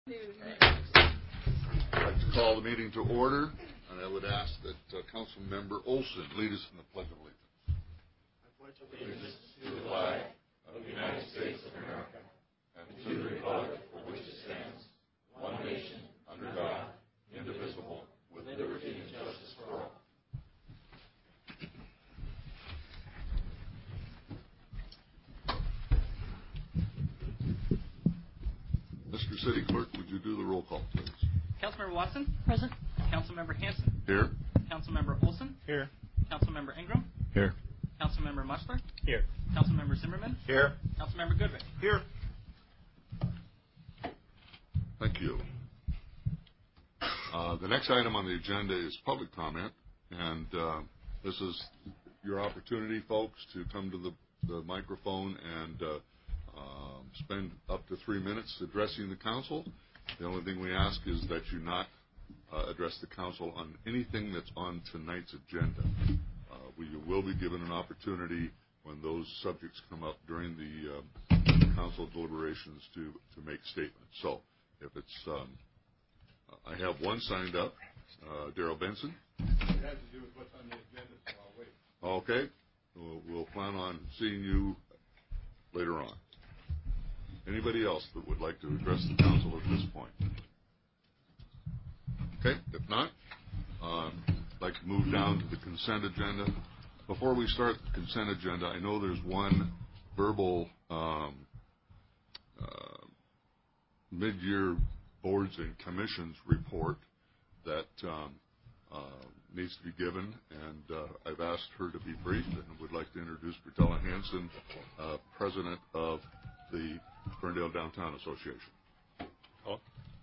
I'd like to call the meeting to order, and I would ask that Council Member Olson lead us in the Pledge of Allegiance. I pledge allegiance to the flag of the United States of America and to the republic for which it stands, one nation, under God, indivisible, with liberty and justice for all. Mr. City Clerk, would you do the roll call, please? Councilmember Watson? Present. Councilmember Hanson? Here. Councilmember Olson? Here. Councilmember Ingram? Here. Councilmember Mushler? Here. Councilmember Zimmerman? Here. Councilmember Goodrick? Here. Thank you. The next item on the agenda is public comment, and this is your opportunity, folks, to come to the microphone and spend up to 3 minutes addressing the council. The only thing we ask is that you not address the council on anything that's on tonight's agenda. You will be given an opportunity when those subjects come up during the council deliberations to make statements. So if it's, I have one signed up, Darrell Benson. It has to do with what's on the agenda, so I'll wait. Okay. We'll plan on seeing you later on. Anybody else that would like to address the council at this point? Okay, if not, I'd like to move down to the consent agenda. Before we start the consent agenda, I know there's one verbal mid-year boards and commissions report that needs to be given, and I've asked her to be brief and would like to introduce Bertella Hanson, President of the Ferndale Downtown Association. Oh.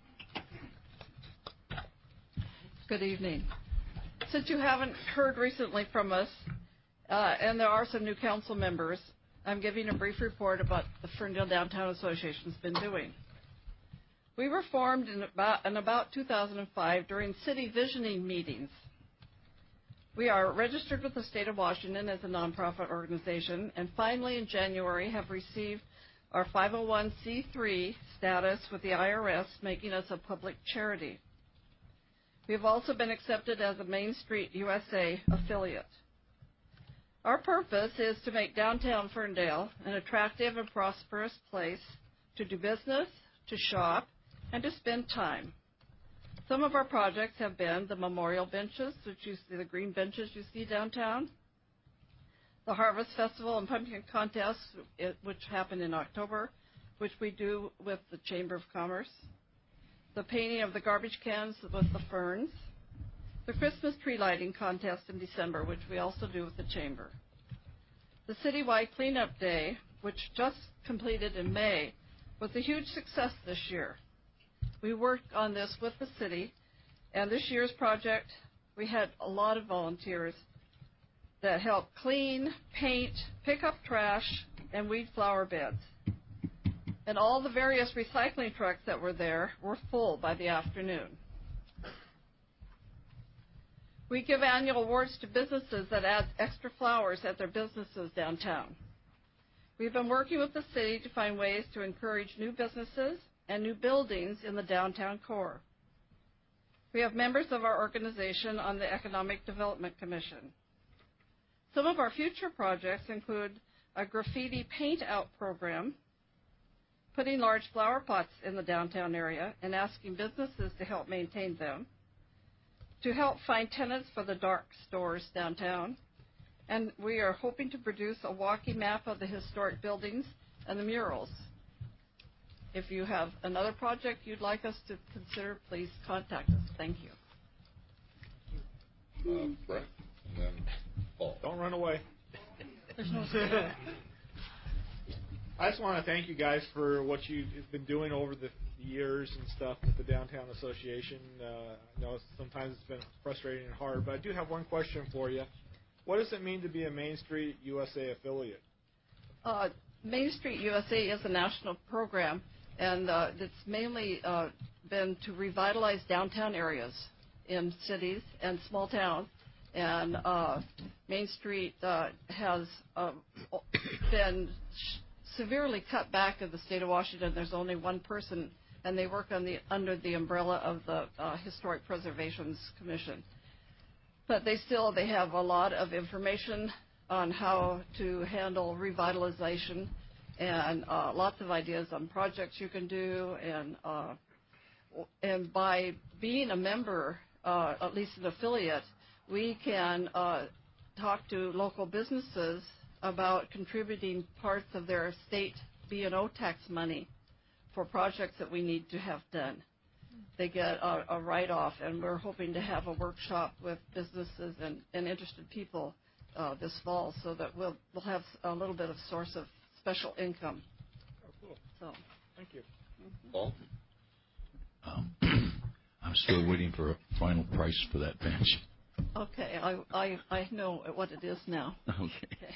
Good evening. Since you haven't heard recently from us, and there are some new council members, I'm giving a brief report about the Ferndale Downtown Association's been doing. We were formed in about 2005 during city visioning meetings. We are registered with the state of Washington as a nonprofit organization, and finally in January have received our 501c3 status with the IRS, making us a public charity. We have also been accepted as a Main Street USA affiliate. Our purpose is to make downtown Ferndale an attractive and prosperous place to do business, to shop, and to spend time. Some of our projects have been the memorial benches, which you see, the green benches you see downtown, the Harvest Festival and Pumpkin Contest, which happened in October, which we do with the Chamber of Commerce, the painting of the garbage cans with the ferns, the Christmas tree lighting contest in December, which we also do with the Chamber, the citywide cleanup day, which just completed in May, was a huge success this year. We worked on this with the city, and this year's project, we had a lot of volunteers that helped clean, paint, pick up trash, and weed flower beds. And all the various recycling trucks that were there were full by the afternoon. We give annual awards to businesses that add extra flowers at their businesses downtown. We've been working with the city to find ways to encourage new businesses and new buildings in the downtown core. We have members of our organization on the Economic Development Commission. Some of our future projects include a graffiti paint-out program, putting large flower pots in the downtown area and asking businesses to help maintain them, to help find tenants for the dark stores downtown, and we are hoping to produce a walking map of the historic buildings and the murals. If you have another project you'd like us to consider, please contact us. Thank you. Brett, and then Paul. Don't run away. There's no I just want to thank you guys for what you've been doing over the years and stuff with the Downtown Association. I know sometimes it's been frustrating and hard, but I do have one question for you. What does it mean to be a Main Street USA affiliate? Main Street USA is a national program, and it's mainly been to revitalize downtown areas in cities and small towns. And Main Street has been severely cut back in the state of Washington. There's only one person and they work under the umbrella of the Historic Preservations Commission. But they have a lot of information on how to handle revitalization and lots of ideas on projects you can do. And by being a member, at least an affiliate, we can talk to local businesses about contributing parts of their state B&O tax money for projects that we need to have done. They get a write-off, and we're hoping to have a workshop with businesses and interested people this fall, so that we'll have a little bit of source of special income. Oh, cool. So, thank you. Paul? I'm still waiting for a final price for that bench. Okay, I know what it is now. Okay.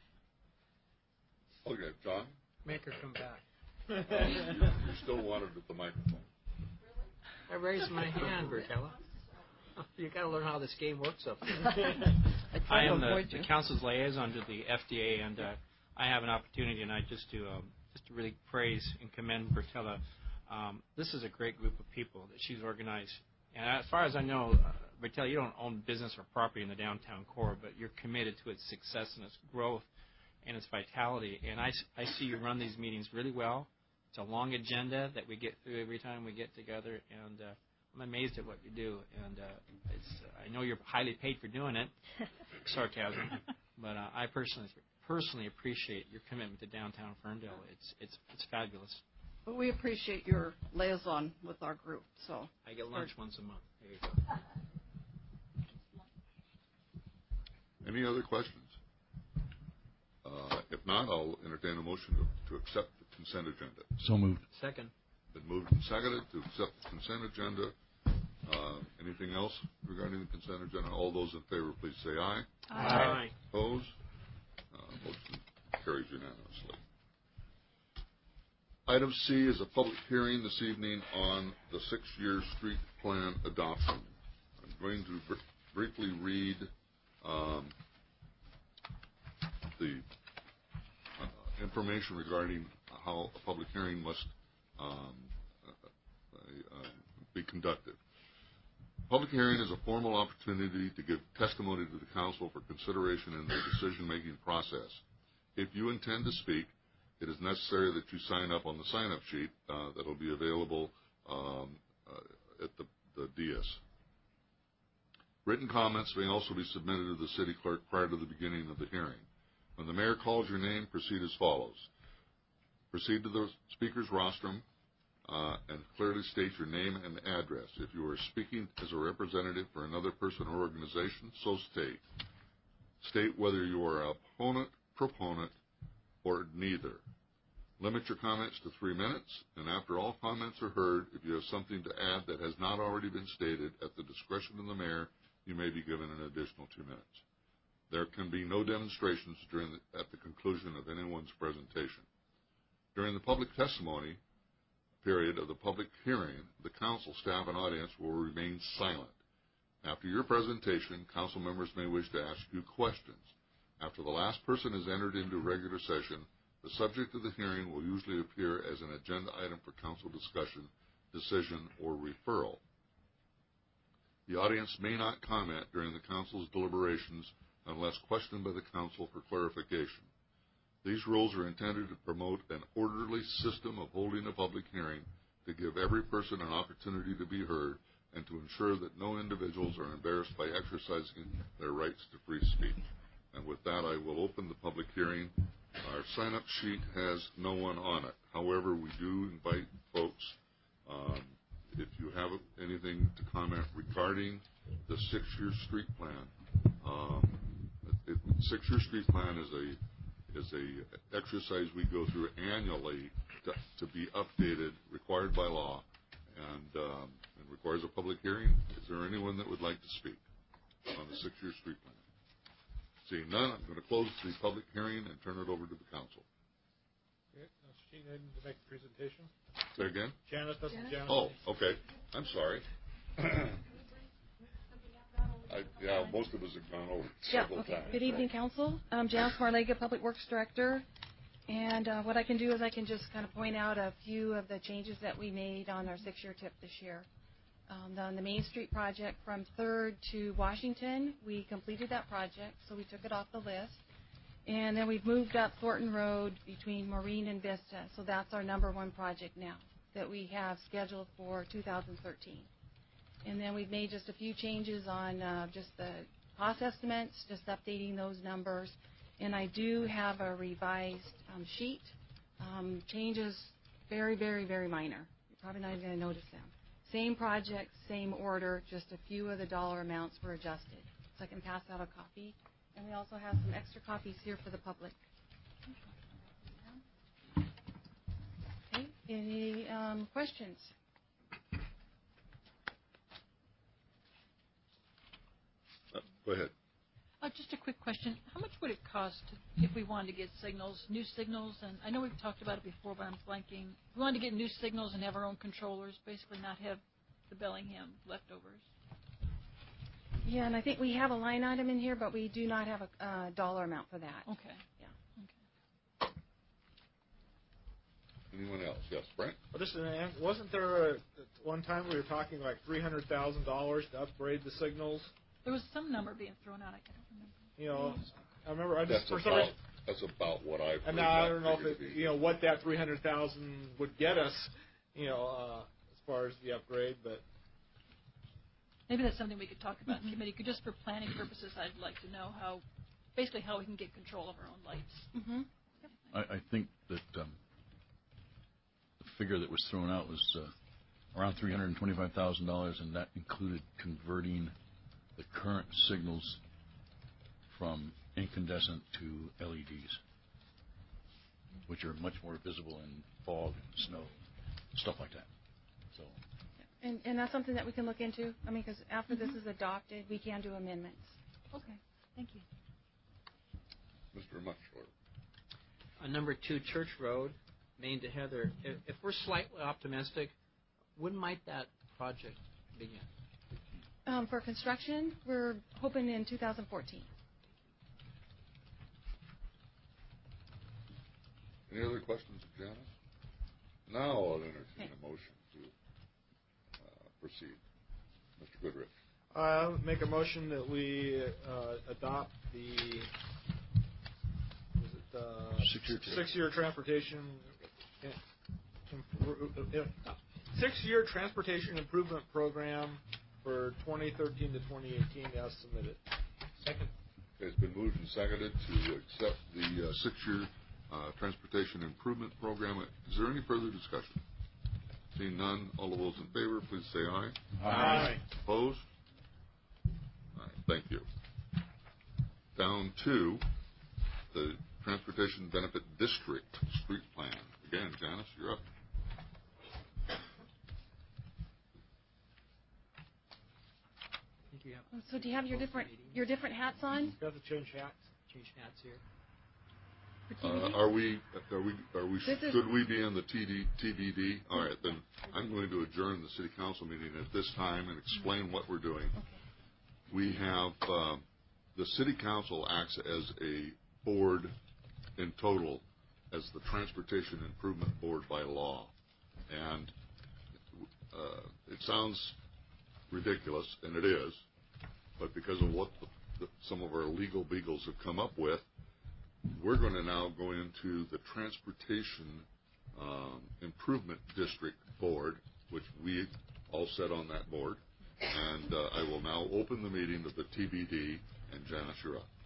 Okay, John? Make her come back. You still wanted at the microphone. I raised my hand, Bertella. You got to learn how this game works up there. I am the council's liaison to the FDA, and I have an opportunity tonight just to really praise and commend Bertella. This is a great group of people that she's organized. And as far as I know, Bertella, you don't own business or property in the downtown core, but you're committed to its success and its growth and its vitality. And I see you run these meetings really well. It's a long agenda that we get through every time we get together, and I'm amazed at what you do. And I know you're highly paid for doing it, sarcasm, but I personally appreciate your commitment to downtown Ferndale. It's fabulous. But we appreciate your liaison with our group. So I get lunch once a month. There you go. Any other questions? If not, I'll entertain a motion to accept the consent agenda. So moved. Second. Been moved and seconded to accept the consent agenda. Anything else regarding the consent agenda? All those in favor, please say aye. Aye. Opposed? Motion carries unanimously. Item C is a public hearing this evening on the 6-year street plan adoption. I'm going to briefly read the information regarding how a public hearing must be conducted. Public hearing is a formal opportunity to give testimony to the council for consideration in the decision-making process. If you intend to speak, it is necessary that you sign up on the sign-up sheet that will be available at the DS. Written comments may also be submitted to the city clerk prior to the beginning of the hearing. When the mayor calls your name, proceed as follows. Proceed to the speaker's rostrum and clearly state your name and address. If you are speaking as a representative for another person or organization, so state. State whether you are an opponent, proponent, or neither. Limit your comments to 3 minutes, and after all comments are heard, if you have something to add that has not already been stated, at the discretion of the mayor, you may be given an additional 2 minutes. There can be no demonstrations at the conclusion of anyone's presentation. During the public testimony period of the public hearing, the council, staff, and audience will remain silent. After your presentation, council members may wish to ask you questions. After the last person has entered into regular session, the subject of the hearing will usually appear as an agenda item for council discussion, decision, or referral. The audience may not comment during the council's deliberations unless questioned by the council for clarification. These rules are intended to promote an orderly system of holding a public hearing, to give every person an opportunity to be heard, and to ensure that no individuals are embarrassed by exercising their rights to free speech. And with that, I will open the public hearing. Our sign-up sheet has no one on it. However, we do invite folks, if you have anything to comment regarding the 6-year street plan. 6-year street plan is a exercise we go through annually to be updated, required by law, and requires a public hearing. Is there anyone that would like to speak on the 6-year street plan? Seeing none, I'm going to close the public hearing and turn it over to the council. Okay. She needed to make the presentation. Say again? Janice doesn't. Janice. Oh, okay. I'm sorry. Most of us have gone over it several times. Good evening, Council. I'm Janice Marlega, Public Works Director. And what I can do is I can just kind of point out a few of the changes that we made on our 6-year TIP this year. On the Main Street project from 3rd to Washington, we completed that project, so we took it off the list. And then we've moved up Thornton Road between Maureen and Vista, so that's our #1 project now that we have scheduled for 2013. And then we've made just a few changes on just the cost estimates, just updating those numbers. And I do have a revised sheet. Changes very, very, very minor. You're probably not even going to notice them. Same project, same order, just a few of the dollar amounts were adjusted. So I can pass out a copy. And we also have some extra copies here for the public. Okay, any questions? Go ahead. Just a quick question. How much would it cost if we wanted to get signals, new signals? And I know we've talked about it before, but I'm blanking. If we wanted to get new signals and have our own controllers, basically not have the Bellingham leftovers. Yeah, and I think we have a line item in here, but we do not have a dollar amount for that. Okay. Yeah. Okay. Anyone else? Yes, Brent? Well, wasn't there one time we were talking like $300,000 to upgrade the signals? There was some number being thrown out. I can't remember. You know, I remember. That's about what I've. And now I don't know if what that $300,000 would get us. As far as the upgrade, but maybe that's something we could talk about in committee. Just for planning purposes, I'd like to know how we can get control of our own lights. Mm-hmm. Yep. I think that the figure that was thrown out was around $325,000, and that included converting the current signals from incandescent to LEDs, which are much more visible in fog and snow, stuff like that. So. And that's something that we can look into. I mean, because after this is adopted, we can do amendments. Okay. Thank you. Mr. Muchshort. On #2 Church Road, Maine to Heather. If we're slightly optimistic, when might that project begin? For construction, we're hoping in 2014. Any other questions of Janice? Now I'll entertain a motion to proceed. Mr. Goodrich. I'll make a motion that we adopt the 6-year transportation 6-year transportation improvement program for 2013 to 2018 as submitted. Second. It's been moved and seconded to accept the 6-year transportation improvement program. Is there any further discussion? Seeing none, all of those in favor, please say aye. Aye. Opposed? All right, thank you. Down to the Transportation Benefit District Street Plan. Again, Janice, you're up. So do you have your different hats on? You have to change hats. Change hats here. Should we be in the TBD? All right, then I'm going to adjourn the City Council meeting at this time and explain what we're doing. Okay. We have the City Council acts as a board in total as the Transportation Improvement Board by law. And it sounds ridiculous, and it is, but because of what some of our legal beagles have come up with, we're going to now go into the Transportation Improvement District Board, which we all sit on that board. And I will now open the meeting of the TBD, and Janice, you're up.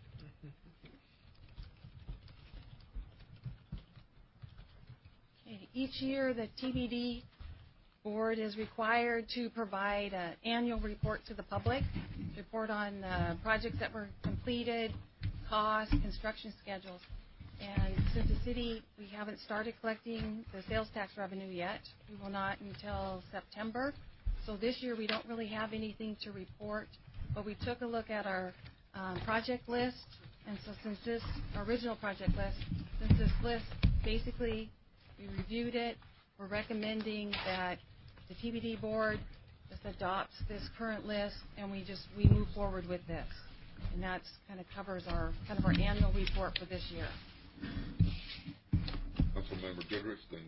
Okay. Each year, the TBD board is required to provide an annual report to the public, report on projects that were completed, costs, construction schedules. And since the city, we haven't started collecting the sales tax revenue yet. We will not until September. So this year we don't really have anything to report, but we took a look at our project list. And so since this original project list, since this list, basically we reviewed it, we're recommending that the TBD board just adopts this current list and we move forward with this. And that's kind of covers our annual report for this year. Councilmember Goodrich, then.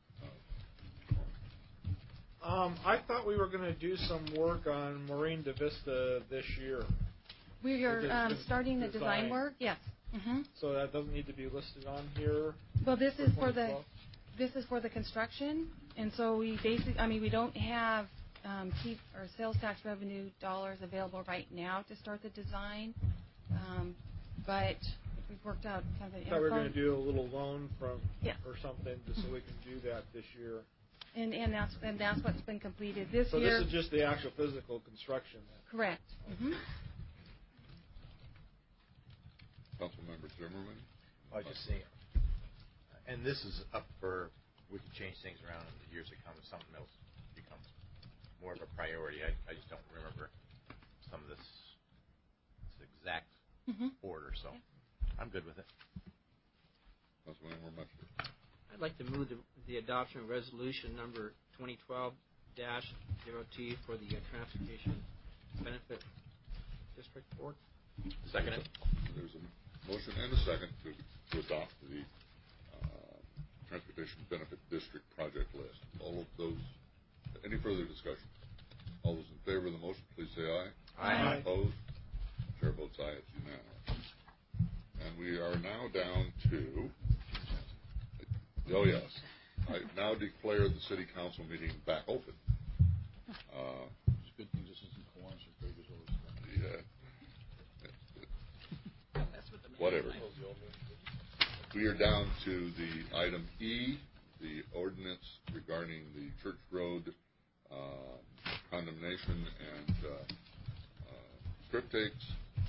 I thought we were going to do some work on Marine de Vista this year. We are starting the design work. Yes. Mm-hmm. So that doesn't need to be listed on here. Well, this is for the construction, and so we we don't have or sales tax revenue dollars available right now to start the design, but we've worked out kind of an. I thought we were going to do a little loan or something just so we can do that this year. And that's what's been completed this year. So this is just the actual physical construction then? Correct. Mm-hmm. Councilmember Zimmerman? I just saying, and this is up for, we can change things around in the years to come if something else becomes more of a priority. I just don't remember some of this exact order, so I'm good with it. Councilmember Muster. I'd like to move the adoption of resolution number 2012-0T for the Transportation Benefit District Board. Second it. There's a motion and a second to adopt the Transportation Benefit District project list. All of those, any further discussion? All those in favor of the motion, please say aye. Aye. Opposed? Chair votes aye. It's unanimous. And we are now down to, yes, I now declare the City Council meeting back open. It's a good thing this isn't Kiwanis or Vegas always. Yeah. Whatever. We are down to the item E, the ordinance regarding the Church Road condemnation and strip takes.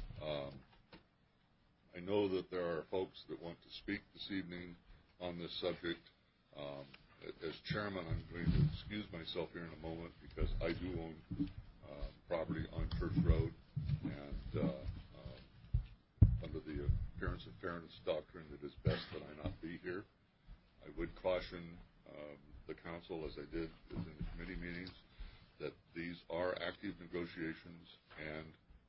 I know that there are folks that want to speak this evening on this subject. As chairman, I'm going to excuse myself here in a moment because I do own property on Church Road, and under the appearance of fairness doctrine, it is best that I not be here. I would caution the council, as I did in the committee meetings, that these are active negotiations, and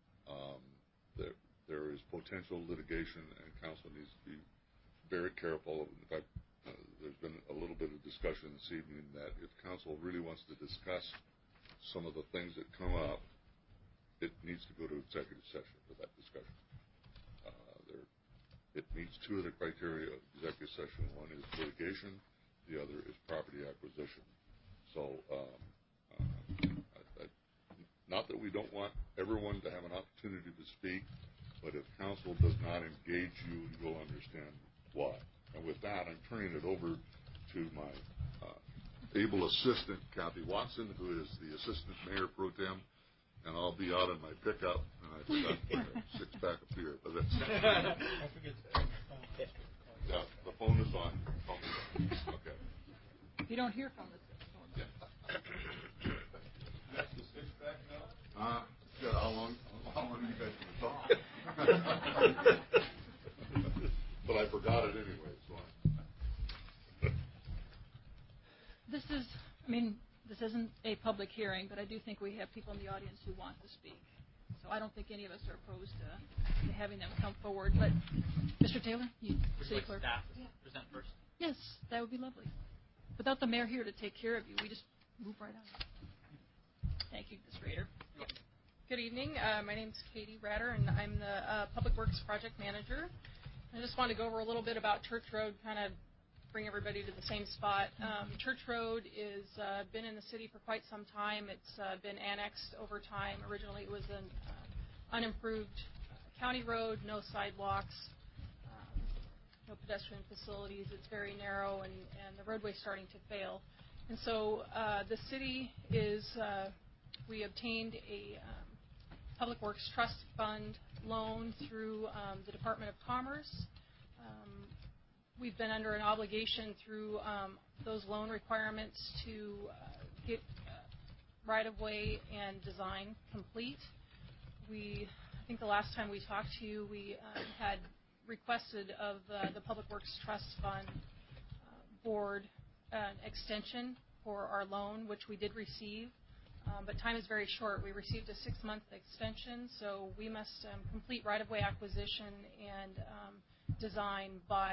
there is potential litigation, and council needs to be very careful. In fact, there's been a little bit of discussion this evening that if council really wants to discuss some of the things that come up, it needs to go to executive session for that discussion. It meets two of the criteria of executive session. One is litigation, the other is property acquisition. So, not that we don't want everyone to have an opportunity to speak, but if council does not engage you, you'll understand why. And with that, I'm turning it over to my able assistant, Kathy Watson, who is the Assistant Mayor Pro Tem, and I'll be out in my pickup, and I forgot my six-pack of beer. But that's yeah, the phone is on. Okay. You don't hear from us. Yeah. That's the six-pack now? Yeah, how long are you guys going to talk? But I forgot it anyway, so this isn't a public hearing, but I do think we have people in the audience who want to speak. So I don't think any of us are opposed to having them come forward. But, Mr. Taylor, City Clerk. Staff present first? Yes, that would be lovely. Without the mayor here to take care of you, we just move right on. Thank you, Ms. Rader. Yep. Good evening. My name is Katie Rader, and I'm the Public Works Project Manager. I just want to go over a little bit about Church Road, kind of bring everybody to the same spot. Church Road is been in the city for quite some time. It's been annexed over time. Originally, it was an unimproved county road, no sidewalks, no pedestrian facilities. It's very narrow, and the roadway's starting to fail. And so the city is, we obtained a Public Works Trust Fund loan through the Department of Commerce. We've been under an obligation through those loan requirements to get right-of-way and design complete. I think the last time we talked to you, we had requested of the Public Works Trust Fund board an extension for our loan, which we did receive. But time is very short. We received a 6-month extension, so we must complete right-of-way acquisition and design by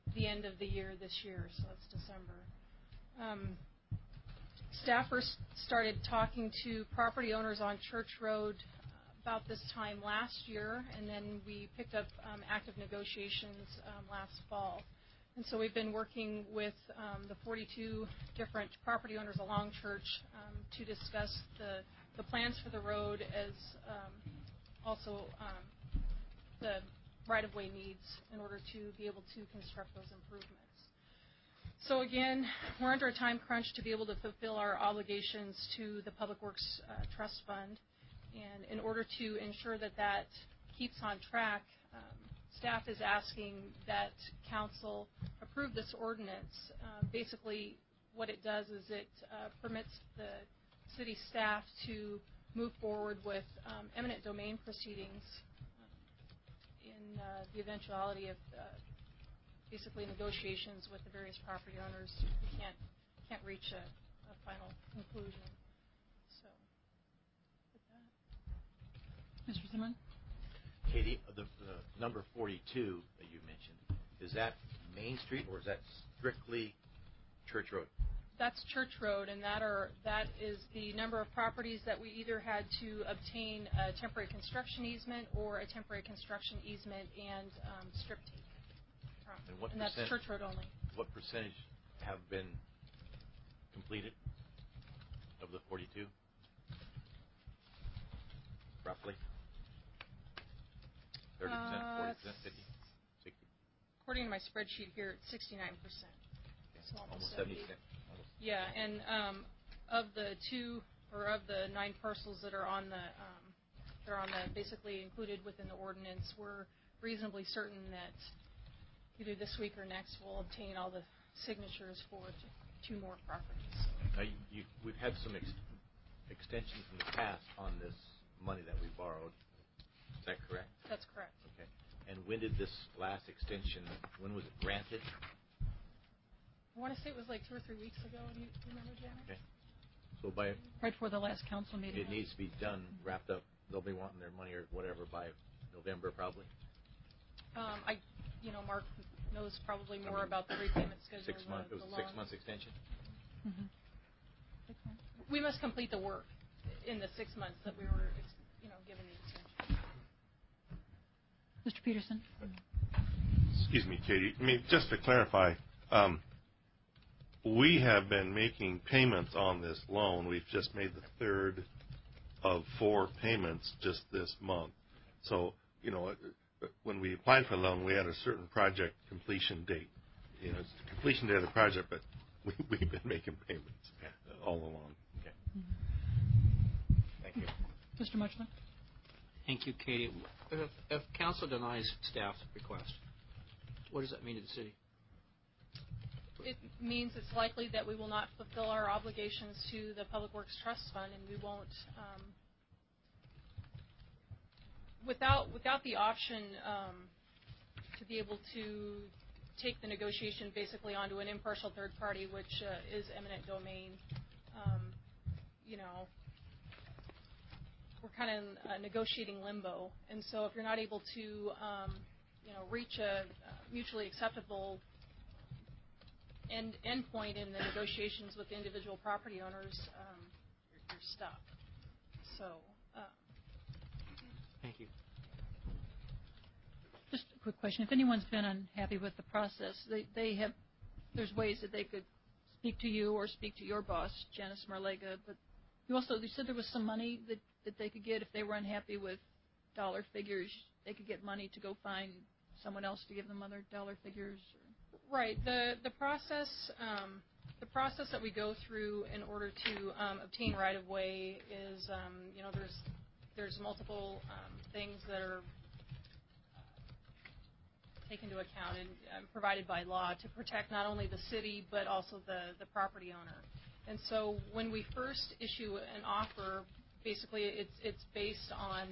the end of the year this year, so that's December. Staff first started talking to property owners on Church Road about this time last year, and then we picked up active negotiations last fall. And so we've been working with the 42 different property owners along Church to discuss the plans for the road, as also the right-of-way needs in order to be able to construct those improvements. So again, we're under a time crunch to be able to fulfill our obligations to the Public Works Trust Fund. And in order to ensure that that keeps on track, staff is asking that council approve this ordinance. Basically, what it does is it permits the city staff to move forward with eminent domain proceedings in the eventuality of basically negotiations with the various property owners who can't reach a final conclusion. So, with that. Mr. Zimmerman? Katie, the number 42 that you mentioned, is that Main Street or is that strictly Church Road? That's Church Road, and that is the number of properties that we either had to obtain a temporary construction easement or a temporary construction easement and strip take. And that's Church Road only. What percentage have been completed of the 42? Roughly? 30%, 40%, 50%, 60%? According to my spreadsheet here, it's 69%. So almost 70%. Yeah, and of the 9 parcels that are on the basically included within the ordinance, we're reasonably certain that either this week or next we'll obtain all the signatures for 2 more properties. Now, we've had some extensions in the past on this money that we borrowed. Is that correct? That's correct. Okay. And when did this last extension, when was it granted? I want to say it was like 2 or 3 weeks ago. Do you remember, Janet? Okay. So by right before the last council meeting. It needs to be done, wrapped up. They'll be wanting their money or whatever by November, probably. Mark knows probably more about the repayment schedule. 6 months. It was a 6 months extension. Mm-hmm. We must complete the work in the 6 months that we were, given the extension. Mr. Peterson. Excuse me, Katie. Just to clarify, we have been making payments on this loan. We've just made the 3rd of 4 payments just this month. So, when we applied for the loan, we had a certain project completion date. It's the completion date of the project, but we've been making payments all along. Okay. Mm-hmm. Thank you. Mr. Muchman? Thank you, Katie. If council denies staff's request, what does that mean to the city? It means it's likely that we will not fulfill our obligations to the Public Works Trust Fund, and we won't, without the option to be able to take the negotiation basically onto an impartial third party, which is eminent domain, we're kind of in a negotiating limbo. And so if you're not able to, reach a mutually acceptable end point in the negotiations with the individual property owners, you're stuck. So, thank you. Just a quick question: if anyone's been unhappy with the process, there's ways that they could speak to you or speak to your boss, Janice Marlega. But you said there was some money that they could get if they were unhappy with dollar figures. They could get money to go find someone else to give them other dollar figures. Right. The process that we go through in order to obtain right of way is there's multiple things that are taken into account and provided by law to protect not only the city but also the property owner. And so when we first issue an offer, basically it's based on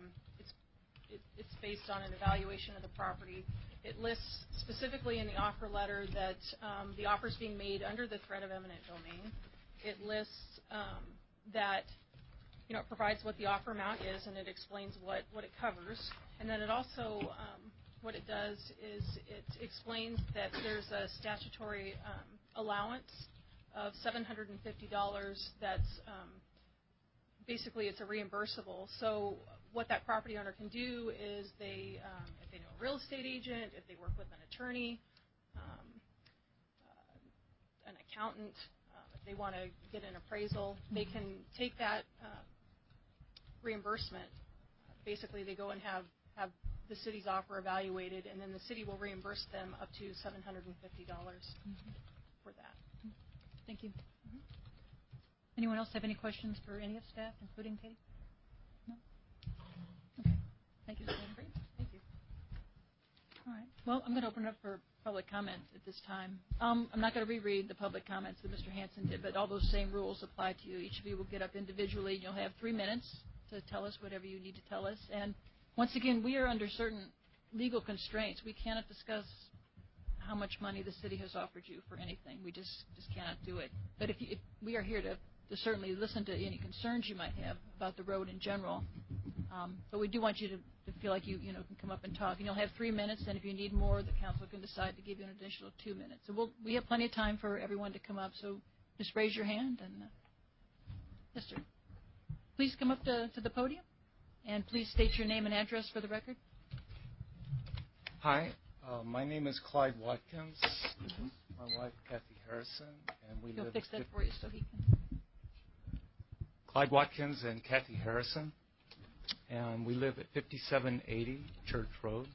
an evaluation of the property. It lists specifically in the offer letter that the offer is being made under the threat of eminent domain. It lists that it provides what the offer amount is, and it explains what it covers. And then it also what it does is it explains that there's a statutory allowance of $750 that's basically it's a reimbursable. So what that property owner can do is they, if they know a real estate agent, if they work with an attorney, an accountant, if they want to get an appraisal, they can take that reimbursement. Basically, they go and have the city's offer evaluated, and then the city will reimburse them up to $750 for that. Thank you. Anyone else have any questions for any of staff, including Katie? No? Okay. Thank you, Senator. Thank you. All right. Well, I'm going to open it up for public comment at this time. I'm not going to reread the public comments that Mr. Hanson did, but all those same rules apply to you. Each of you will get up individually, and you'll have 3 minutes to tell us whatever you need to tell us. And once again, we are under certain legal constraints. We cannot discuss how much money the city has offered you for anything. We just cannot do it. But if we are here to certainly listen to any concerns you might have about the road in general. But we do want you to feel like you can come up and talk. And you'll have 3 minutes, and if you need more, the council can decide to give you an additional 2 minutes. So we have plenty of time for everyone to come up. So just raise your hand. And yes, sir. Please come up to the podium, and please state your name and address for the record. Hi, my name is Clyde Watkins. My wife, Kathy Harrison, and we He'll live. Fix that for you so he can. Clyde Watkins and Kathy Harrison, and we live at 5780 Church Road.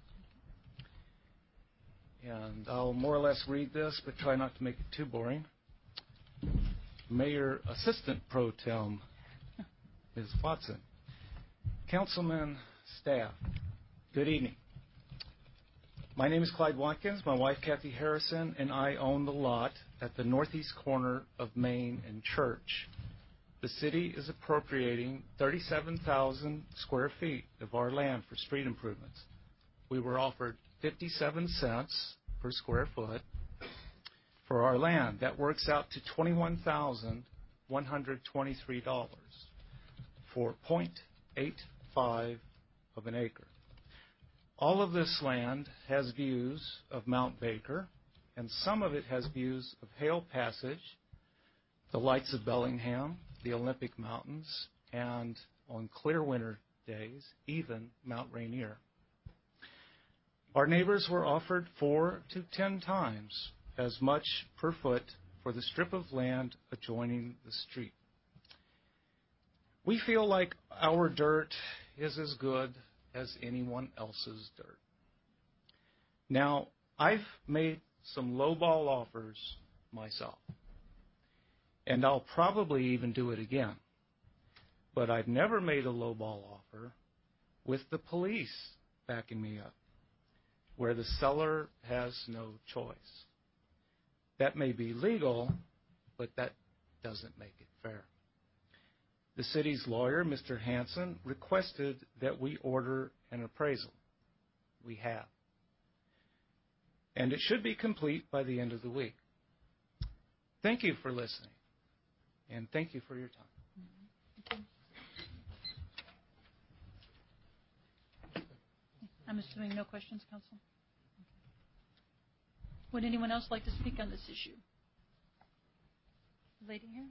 And I'll more or less read this, but try not to make it too boring. Mayor Assistant Pro Tem, Ms. Watson. Councilman, staff, good evening. My name is Clyde Watkins. My wife, Kathy Harrison, and I own the lot at the northeast corner of Main and Church. The city is appropriating 37,000 square feet of our land for street improvements. We were offered 57 cents per square foot for our land. That works out to $21,123 for 0.85 of an acre. All of this land has views of Mount Baker, and some of it has views of Hale Passage, the lights of Bellingham, the Olympic Mountains, and on clear winter days, even Mount Rainier. Our neighbors were offered 4 to 10 times as much per foot for the strip of land adjoining the street. We feel like our dirt is as good as anyone else's dirt. Now, I've made some lowball offers myself, and I'll probably even do it again. But I've never made a lowball offer with the police backing me up, where the seller has no choice. That may be legal, but that doesn't make it fair. The city's lawyer, Mr. Hanson, requested that we order an appraisal. We have. And it should be complete by the end of the week. Thank you for listening. And thank you for your time. I'm assuming no questions, Council? Would anyone else like to speak on this issue? Lady here.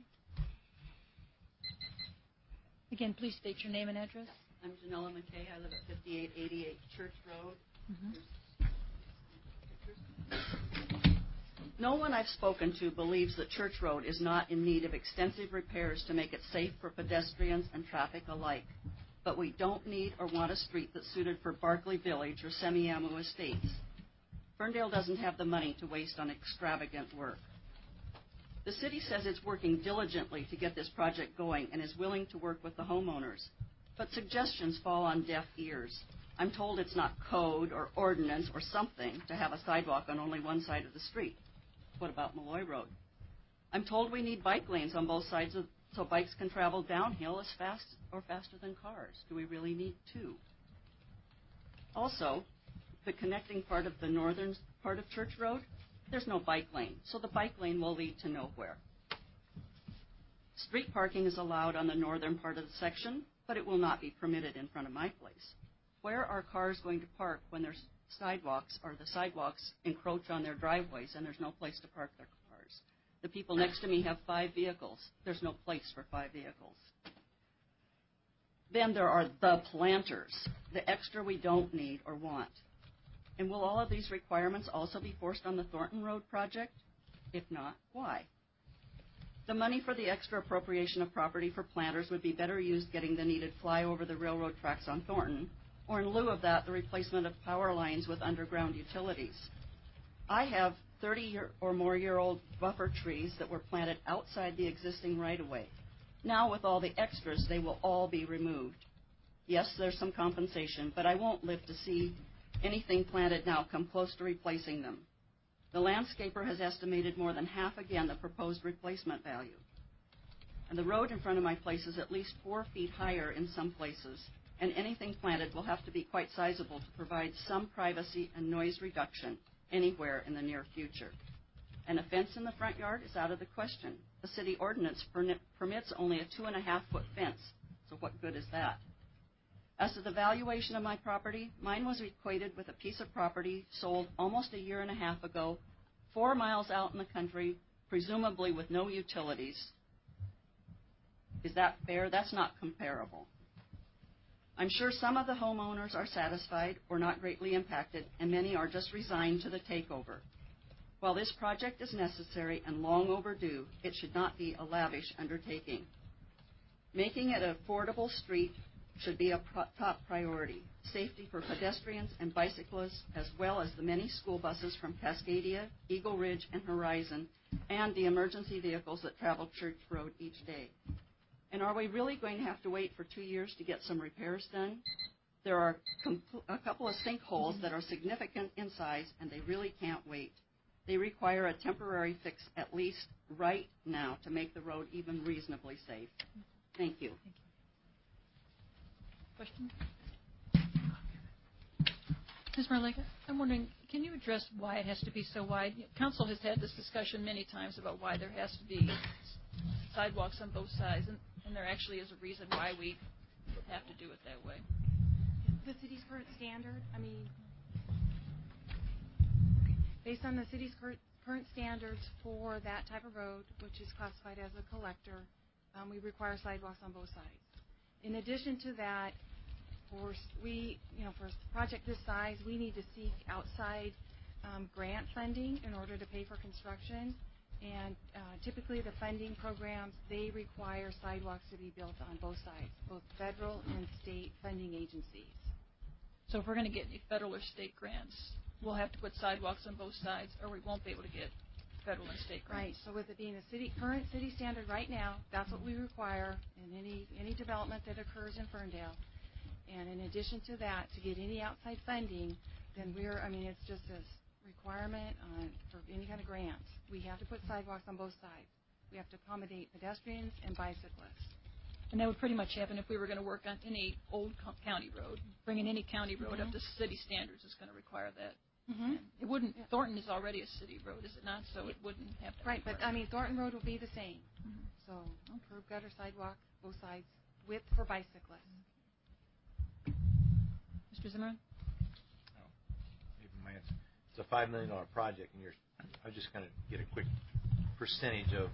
Again, please state your name and address. I'm Janella McKay. I live at 5888 Church Road. No one I've spoken to believes that Church Road is not in need of extensive repairs to make it safe for pedestrians and traffic alike. But we don't need or want a street that's suited for Barkley Village or Semiahmoo Estates. Ferndale doesn't have the money to waste on extravagant work. The city says it's working diligently to get this project going and is willing to work with the homeowners. But suggestions fall on deaf ears. I'm told it's not code or ordinance or something to have a sidewalk on only one side of the street. What about Malloy Road? I'm told we need bike lanes on both sides so bikes can travel downhill as fast or faster than cars. Do we really need two? Also, the connecting part of the northern part of Church Road, there's no bike lane, so the bike lane will lead to nowhere. Street parking is allowed on the northern part of the section, but it will not be permitted in front of my place. Where are cars going to park when there's sidewalks, or the sidewalks encroach on their driveways and there's no place to park their cars. The people next to me have 5 vehicles. There's no place for 5 vehicles. Then there are the planters, the extra we don't need or want. And will all of these requirements also be forced on the Thornton Road project? If not, why? The money for the extra appropriation of property for planters would be better used getting the needed fly over the railroad tracks on Thornton, or in lieu of that, the replacement of power lines with underground utilities. I have 30 or more year old buffer trees that were planted outside the existing right-of-way. Now, with all the extras, they will all be removed. Yes, there's some compensation, but I won't live to see anything planted now come close to replacing them. The landscaper has estimated more than half again the proposed replacement value. And the road in front of my place is at least 4 feet higher in some places, and anything planted will have to be quite sizable to provide some privacy and noise reduction anywhere in the near future. And a fence in the front yard is out of the question. The city ordinance permits only a 2.5-foot fence, so what good is that? As to the valuation of my property, mine was equated with a piece of property sold almost a year and a half ago, 4 miles out in the country, presumably with no utilities. Is that fair? That's not comparable. I'm sure some of the homeowners are satisfied or not greatly impacted, and many are just resigned to the takeover. While this project is necessary and long overdue, it should not be a lavish undertaking. Making it an affordable street should be a top priority. Safety for pedestrians and bicyclists, as well as the many school buses from Cascadia, Eagle Ridge, and Horizon, and the emergency vehicles that travel Church Road each day. And are we really going to have to wait for 2 years to get some repairs done? There are a couple of sinkholes that are significant in size, and they really can't wait. They require a temporary fix at least right now to make the road even reasonably safe. Thank you. Question? Ms. Marlega, I'm wondering, can you address why it has to be so wide? Council has had this discussion many times about why there has to be sidewalks on both sides, and there actually is a reason why we have to do it that way. The city's current standard, based on the city's current standards for that type of road, which is classified as a collector, we require sidewalks on both sides. In addition to that, for a project this size, we need to seek outside grant funding in order to pay for construction. And typically the funding programs, they require sidewalks to be built on both sides, both federal and state funding agencies. So if we're going to get any federal or state grants, we'll have to put sidewalks on both sides, or we won't be able to get federal and state grants. Right. So with it being a current city standard right now, that's what we require in any development that occurs in Ferndale. And in addition to that, to get any outside funding, then it's just a requirement for any kind of grants. We have to put sidewalks on both sides. We have to accommodate pedestrians and bicyclists. And that would pretty much happen if we were going to work on any old county road. Bringing any county road up to city standards is going to require that. Mm-hmm. It wouldn't. Yeah. Thornton is already a city road, is it not? So it wouldn't have to. Right, but Thornton Road will be the same. Mm-hmm. So curb, gutter, sidewalk, both sides, width for bicyclists. Mr. Zimmerman? It's a $5 million project, and I just kind of get a quick percentage of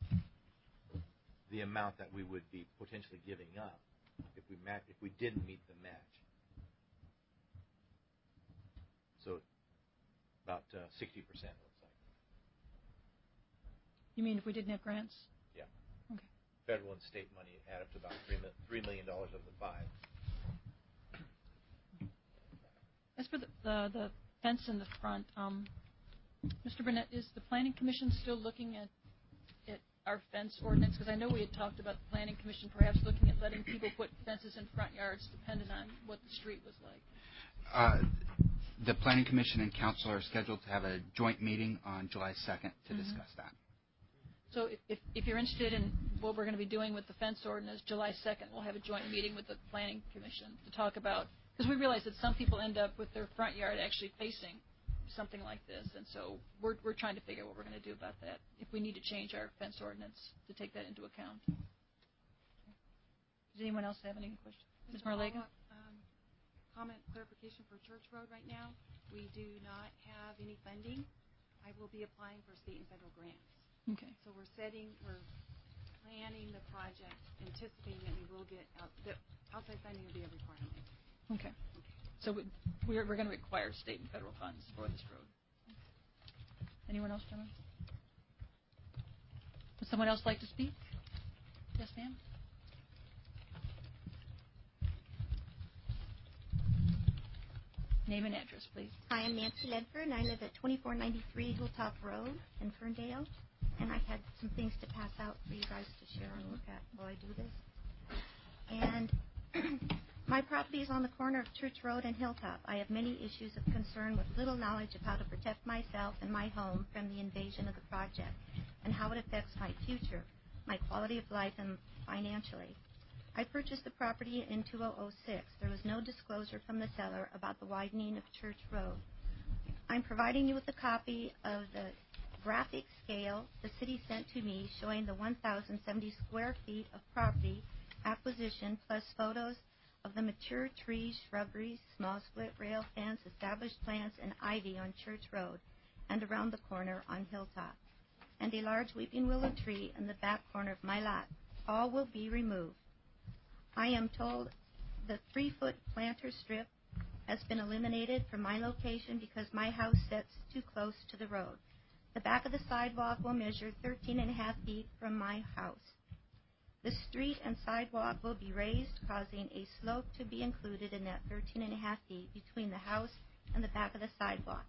the amount that we would be potentially giving up if we didn't meet the match. So about 60%, looks like. You mean if we didn't have grants? Yeah. Okay. Federal and state money add up to about $3 million of the 5. As for the fence in the front, Mr. Burnett, is the Planning Commission still looking at our fence ordinance? Because I know we had talked about the Planning Commission perhaps looking at letting people put fences in front yards depending on what the street was like. The Planning Commission and Council are scheduled to have a joint meeting on July 2nd to discuss that. So if you're interested in what we're going to be doing with the fence ordinance, July 2nd, we'll have a joint meeting with the Planning Commission to talk about, because we realize that some people end up with their front yard actually facing something like this, and so we're trying to figure out what we're going to do about that, if we need to change our fence ordinance to take that into account. Does anyone else have any questions? Ms. Marlega? comment clarification for Church Road right now. We do not have any funding. I will be applying for state and federal grants. Okay. So we're planning the project, anticipating that we will get the outside funding will be a requirement. Okay. So we're going to require state and federal funds for this road. Anyone else, gentlemen? Would someone else like to speak? Yes, ma'am. Name and address, please. Hi, I'm Nancy Ledford, and I live at 2493 Hilltop Road in Ferndale. And I had some things to pass out for you guys to share and look at while I do this. And my property is on the corner of Church Road and Hilltop. I have many issues of concern with little knowledge of how to protect myself and my home from the invasion of the project and how it affects my future, my quality of life, and financially. I purchased the property in 2006. There was no disclosure from the seller about the widening of Church Road. I'm providing you with a copy of the graphic scale the city sent to me showing the 1,070 square feet of property acquisition plus photos of the mature trees, shrubberies, small split rail fence, established plants, and ivy on Church Road and around the corner on Hilltop, and a large weeping willow tree in the back corner of my lot. All will be removed. I am told the 3-foot planter strip has been eliminated from my location because my house sits too close to the road. The back of the sidewalk will measure 13.5 feet from my house. The street and sidewalk will be raised, causing a slope to be included in that 13.5 feet between the house and the back of the sidewalk.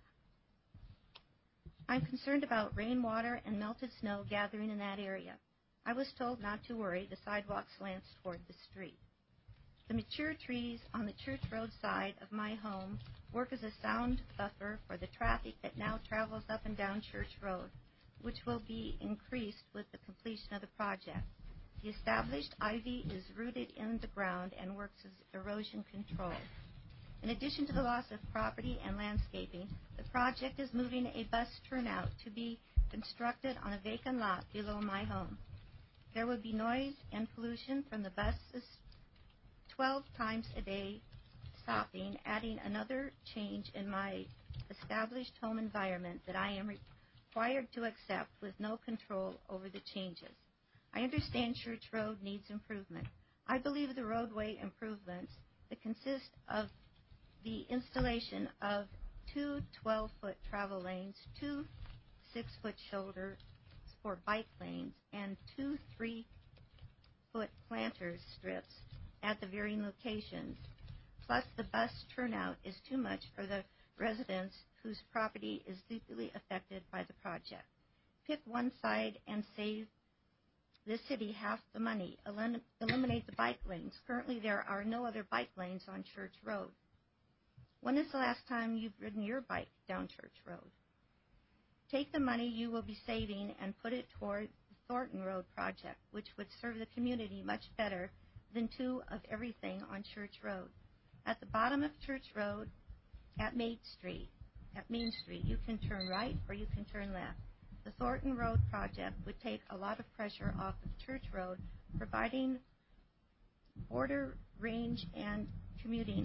I'm concerned about rainwater and melted snow gathering in that area. I was told not to worry, the sidewalk slants toward the street. The mature trees on the Church Road side of my home work as a sound buffer for the traffic that now travels up and down Church Road, which will be increased with the completion of the project. The established ivy is rooted in the ground and works as erosion control. In addition to the loss of property and landscaping, the project is moving a bus turnout to be constructed on a vacant lot below my home. There will be noise and pollution from the buses 12 times a day stopping, adding another change in my established home environment that I am required to accept with no control over the changes. I understand Church Road needs improvement. I believe the roadway improvements that consist of the installation of 2 12-foot travel lanes, 2 6-foot shoulders for bike lanes, and 2 3-foot planter strips at the varying locations. Plus, the bus turnout is too much for the residents whose property is deeply affected by the project. Pick one side and save the city half the money. Eliminate the bike lanes. Currently, there are no other bike lanes on Church Road. When is the last time you've ridden your bike down Church Road? Take the money you will be saving and put it toward the Thornton Road project, which would serve the community much better than 2 of everything on Church Road. At the bottom of Church Road, at Main Street, you can turn right or you can turn left. The Thornton Road project would take a lot of pressure off of Church Road, providing broader range of commuting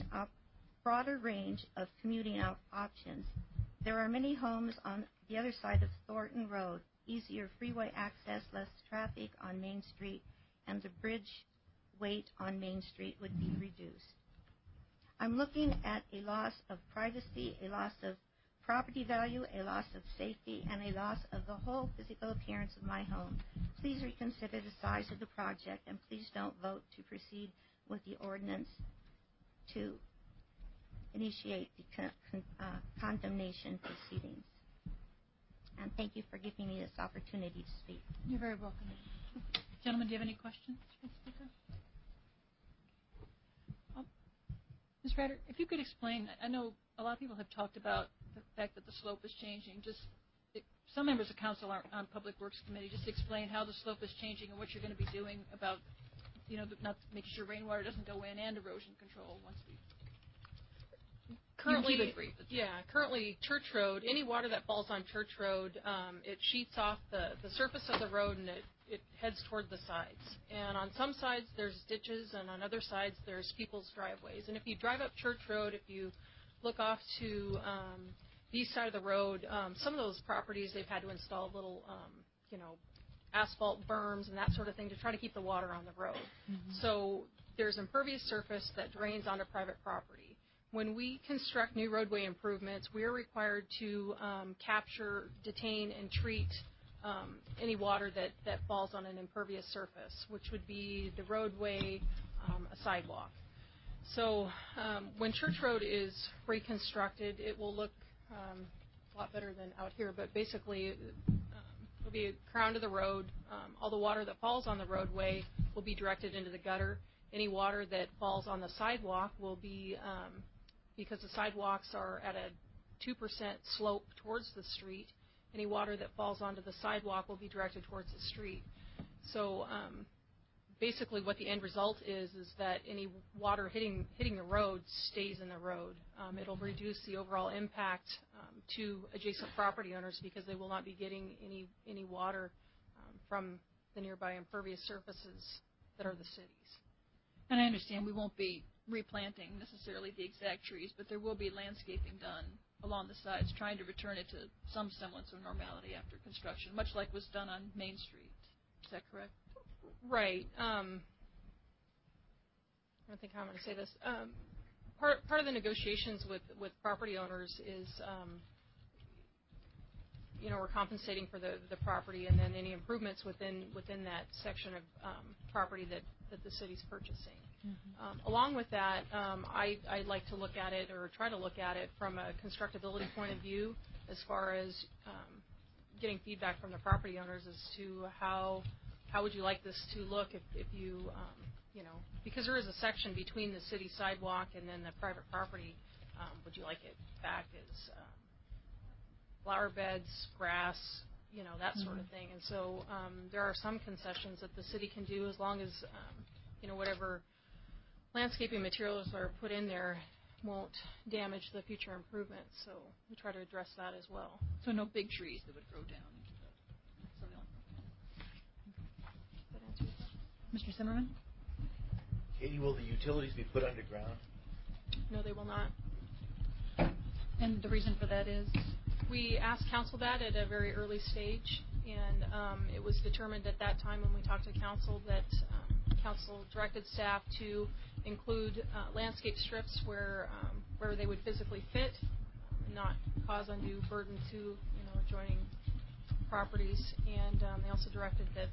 out options. There are many homes on the other side of Thornton Road, easier freeway access, less traffic on Main Street, and the bridge weight on Main Street would be reduced. I'm looking at a loss of privacy, a loss of property value, a loss of safety, and a loss of the whole physical appearance of my home. Please reconsider the size of the project, and please don't vote to proceed with the ordinance to initiate the condemnation proceedings. And thank you for giving me this opportunity to speak. You're very welcome. Gentlemen, do you have any questions for the speaker? Ms. Rader, if you could explain, I know a lot of people have talked about the fact that the slope is changing. Some members of council are on Public Works Committee. Just explain how the slope is changing and what you're going to be doing about, not making sure rainwater doesn't go in and erosion control once we. currently, keep it brief. Currently Church Road, any water that falls on Church Road, it sheets off the surface of the road and it heads toward the sides. And on some sides there's ditches, and on other sides there's people's driveways. And if you drive up Church Road, if you look off to the east side of the road, some of those properties they've had to install little, asphalt berms and that sort of thing to try to keep the water on the road. Mm-hmm. So there's impervious surface that drains onto private property. When we construct new roadway improvements, we are required to capture, detain, and treat any water that falls on an impervious surface, which would be the roadway, a sidewalk. So when Church Road is reconstructed, it will look a lot better than out here, but basically it'll be a crown to the road. All the water that falls on the roadway will be directed into the gutter. Any water that falls on the sidewalk will be, because the sidewalks are at a 2% slope towards the street, any water that falls onto the sidewalk will be directed towards the street. So basically what the end result is that any water hitting the road stays in the road. It'll reduce the overall impact to adjacent property owners because they will not be getting any water from the nearby impervious surfaces that are the cities. And I understand we won't be replanting necessarily the exact trees, but there will be landscaping done along the sides, trying to return it to some semblance of normality after construction, much like was done on Main Street. Is that correct? Right. I don't think how I'm going to say this. Part of the negotiations with property owners is, we're compensating for the property and then any improvements within that section of property that the city's purchasing. Mm-hmm. Along with that, I like to look at it or try to look at it from a constructability point of view as far as getting feedback from the property owners as to how would you like this to look if you, because there is a section between the city sidewalk and then the private property, would you like it back as flower beds, grass, that sort of thing. And so there are some concessions that the city can do as long as, whatever landscaping materials are put in there won't damage the future improvements. So we try to address that as well. So no big trees that would grow down. Mr. Zimmerman? Katie, will the utilities be put underground? No, they will not. And the reason for that is? We asked council that at a very early stage, and it was determined at that time when we talked to council that council directed staff to include landscape strips where they would physically fit and not cause undue burden to adjoining properties. And they also directed that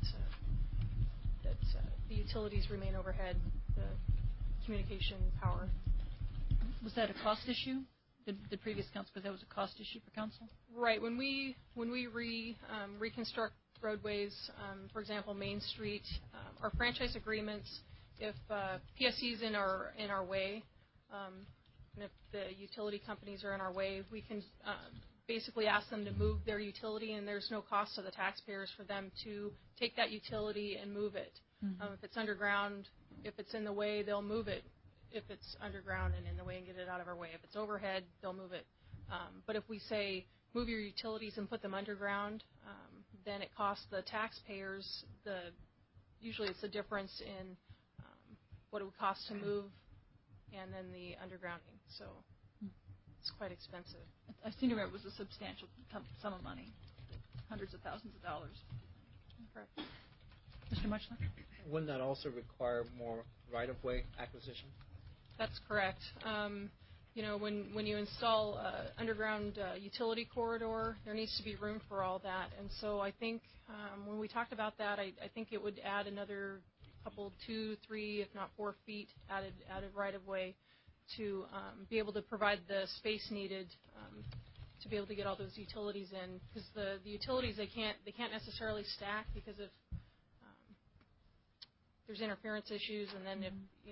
the utilities remain overhead, the communication power. Was that a cost issue? The previous council, because that was a cost issue for council? Right. When we reconstruct roadways, for example, Main Street, our franchise agreements, if PSC is in our way, and if the utility companies are in our way, we can basically ask them to move their utility, and there's no cost to the taxpayers for them to take that utility and move it. Mm-hmm. If it's underground, if it's in the way, they'll move it. If it's underground and in the way, and get it out of our way. If it's overhead, they'll move it. But if we say move your utilities and put them underground, then it costs the taxpayers usually it's the difference in what it would cost to move and then the undergrounding. So it's quite expensive. I seem to remember it was a substantial sum of money, hundreds of thousands of dollars. Correct. Mr. Muchler? Wouldn't that also require more right-of-way acquisition? That's correct. When you install underground utility corridor, there needs to be room for all that. And so I think when we talked about that, I think it would add another couple, 2, 3, if not 4 feet added right-of-way to be able to provide the space needed to be able to get all those utilities in. Because the utilities, they can't necessarily stack because if there's interference issues, and then if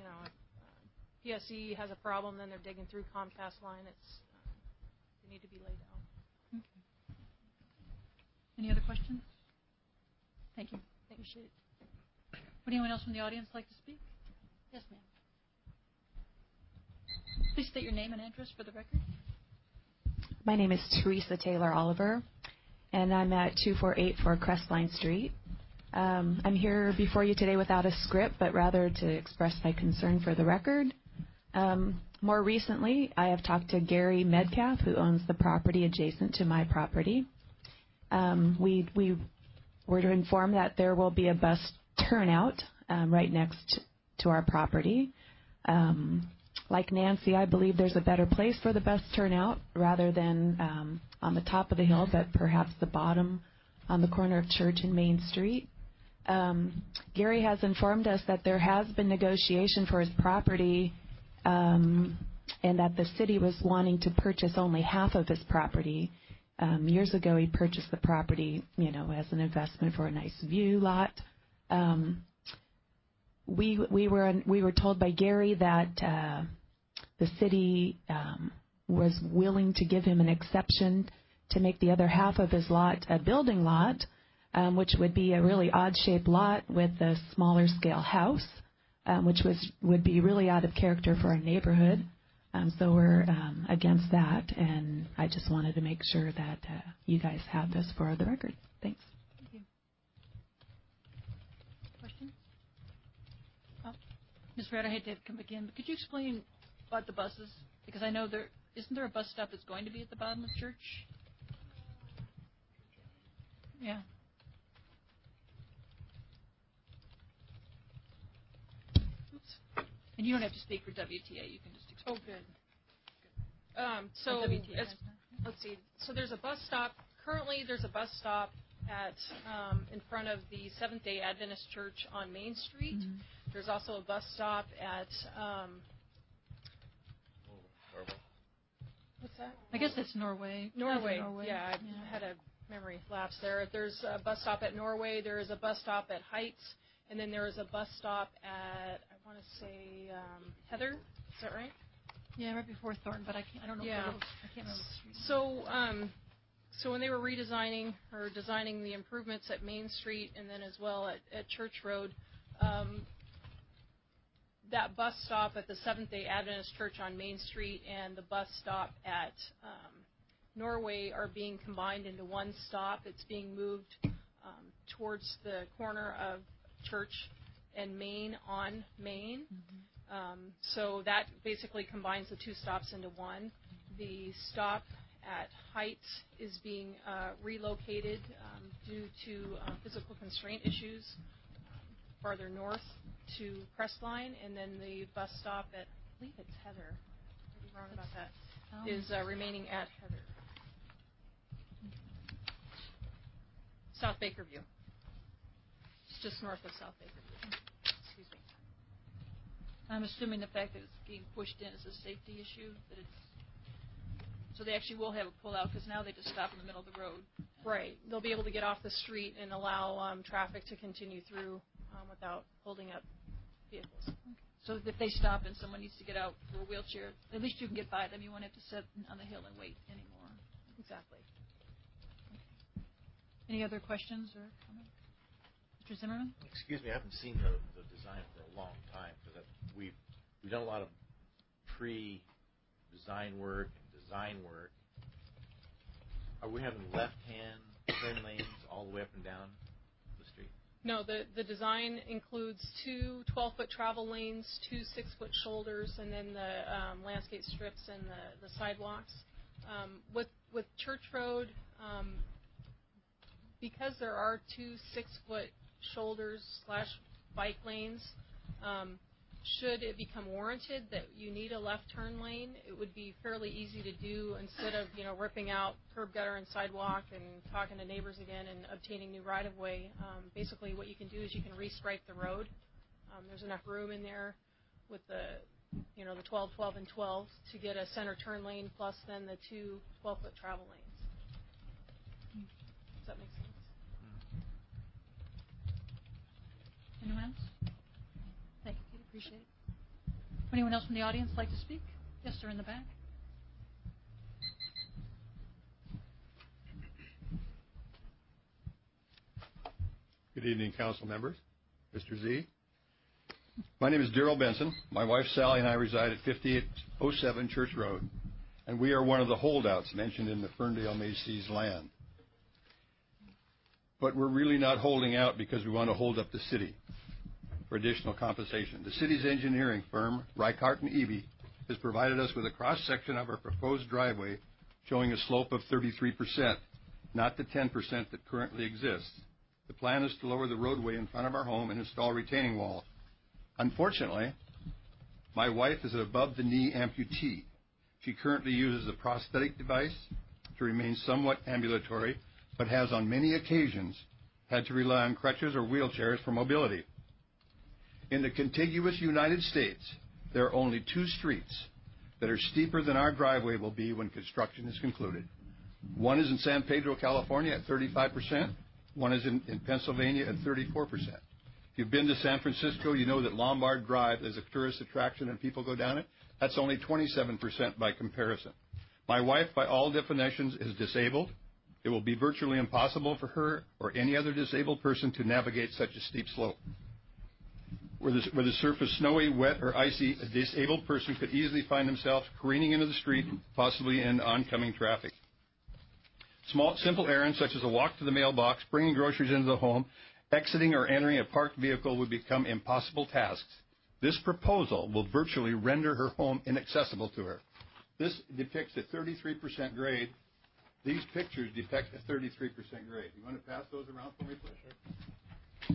PSE has a problem, then they're digging through Comcast line. They need to be laid out. Okay. Any other questions? Thank you. Appreciate it. Would anyone else from the audience like to speak? Yes, ma'am. Please state your name and address for the record. My name is Teresa Taylor Oliver, and I'm at 2484 Crestline Street. I'm here before you today without a script, but rather to express my concern for the record. More recently, I have talked to Gary Medcalf, who owns the property adjacent to my property. We were informed that there will be a bus turnout right next to our property. Like Nancy, I believe there's a better place for the bus turnout rather than on the top of the hill, but perhaps the bottom on the corner of Church and Main Street. Gary has informed us that there has been negotiation for his property and that the city was wanting to purchase only half of his property. Years ago, he purchased the property, as an investment for a nice view lot. We were told by Gary that the city was willing to give him an exception to make the other half of his lot a building lot, which would be a really odd-shaped lot with a smaller scale house, which would be really out of character for our neighborhood. So we're against that, and I just wanted to make sure that you guys have this for the record. Thanks. Thank you. Questions? Ms. Red, I hate to have to come back in, but could you explain about the buses? Because I know isn't there a bus stop that's going to be at the bottom of Church? Yeah. Oops. And you don't have to speak for WTA. You can just explain. Oh, good. Let's see. So there's a bus stop. Currently, there's a bus stop at in front of the Seventh-day Adventist Church on Main Street. Mm-hmm. There's also a bus stop at what's that? I guess it's Norway. Norway. Yeah, I had a memory lapse there. There's a bus stop at Norway. There is a bus stop at Heights, and then there is a bus stop at I want to say Heather. Is that right? Yeah, right before Thornton, but I don't know. Yeah. I can't remember. So when they were redesigning or designing the improvements at Main Street and then as well at Church Road, that bus stop at the Seventh-day Adventist Church on Main Street and the bus stop at Norway are being combined into one stop. It's being moved towards the corner of Church and Main on Main. Mm-hmm. So that basically combines the two stops into one. The stop at Heights is being relocated due to physical constraint issues farther north to Crestline, and then the bus stop at, I believe it's Heather, I could be wrong about that, is remaining at Heather. South Bakerview. It's just north of South Bakerview. Excuse me. I'm assuming the fact that it's being pushed in is a safety issue, that it's so they actually will have a pull-out because now they just stop in the middle of the road. Right. They'll be able to get off the street and allow traffic to continue through without holding up vehicles. Okay. So if they stop and someone needs to get out for a wheelchair, at least you can get by them. You won't have to sit on the hill and wait anymore. Exactly. Okay. Any other questions or comments? Mr. Zimmerman? Excuse me, I haven't seen the design for a long time because we've done a lot of pre-design work and design work. Are we having left-hand turn lanes all the way up and down the street? No, the design includes two 12-foot travel lanes, two 6-foot shoulders, and then the landscape strips and the sidewalks. With Church Road, because there are two 6-foot shoulders / bike lanes, should it become warranted that you need a left turn lane, it would be fairly easy to do instead of ripping out curb, gutter, and sidewalk and talking to neighbors again and obtaining new right-of-way. Basically, what you can do is you can restripe the road. There's enough room in there with the 12, 12, and 12 to get a center turn lane plus then the two 12-foot travel lanes. Does that make sense? Anyone else? Thank you, Kate. Appreciate it. Anyone else from the audience like to speak? Yes, sir, in the back. Good evening, council members. Mr. Z. My name is Darrell Benson. My wife Sally and I reside at 5807 Church Road, and we are one of the holdouts mentioned in the Ferndale Macy's land. But we're really not holding out because we want to hold up the city for additional compensation. The city's engineering firm, Reichart & Eby, has provided us with a cross-section of our proposed driveway showing a slope of 33%, not the 10% that currently exists. The plan is to lower the roadway in front of our home and install retaining walls. Unfortunately, my wife is an above-the-knee amputee. She currently uses a prosthetic device to remain somewhat ambulatory, but has on many occasions had to rely on crutches or wheelchairs for mobility. In the contiguous United States, there are only 2 streets that are steeper than our driveway will be when construction is concluded. One is in San Pedro, California at 35%. One is in Pennsylvania at 34%. If you've been to San Francisco, you know that Lombard Drive is a tourist attraction and people go down it. That's only 27% by comparison. My wife, by all definitions, is disabled. It will be virtually impossible for her or any other disabled person to navigate such a steep slope. Where the surface snowy, wet, or icy, a disabled person could easily find themselves careening into the street, possibly in oncoming traffic. Small, simple errands such as a walk to the mailbox, bringing groceries into the home, exiting or entering a parked vehicle would become impossible tasks. This proposal will virtually render her home inaccessible to her. This depicts a 33% grade. These pictures depict a 33% grade. You want to pass those around for me, please?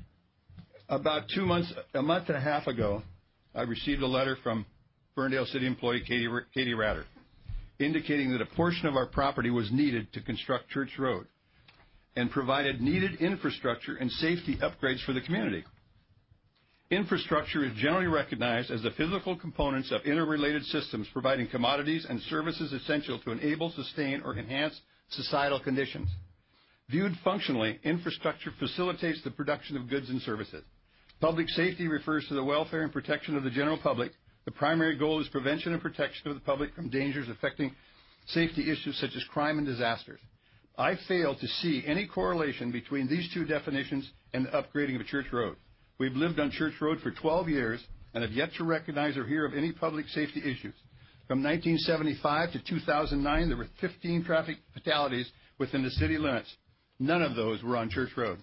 About a month and a half ago, I received a letter from Ferndale City employee Katie Ratter, indicating that a portion of our property was needed to construct Church Road and provided needed infrastructure and safety upgrades for the community. Infrastructure is generally recognized as the physical components of interrelated systems providing commodities and services essential to enable, sustain, or enhance societal conditions. Viewed functionally, infrastructure facilitates the production of goods and services. Public safety refers to the welfare and protection of the general public. The primary goal is prevention and protection of the public from dangers affecting safety issues such as crime and disasters. I fail to see any correlation between these 2 definitions and the upgrading of Church Road. We've lived on Church Road for 12 years and have yet to recognize or hear of any public safety issues. From 1975 to 2009, there were 15 traffic fatalities within the city limits. None of those were on Church Road.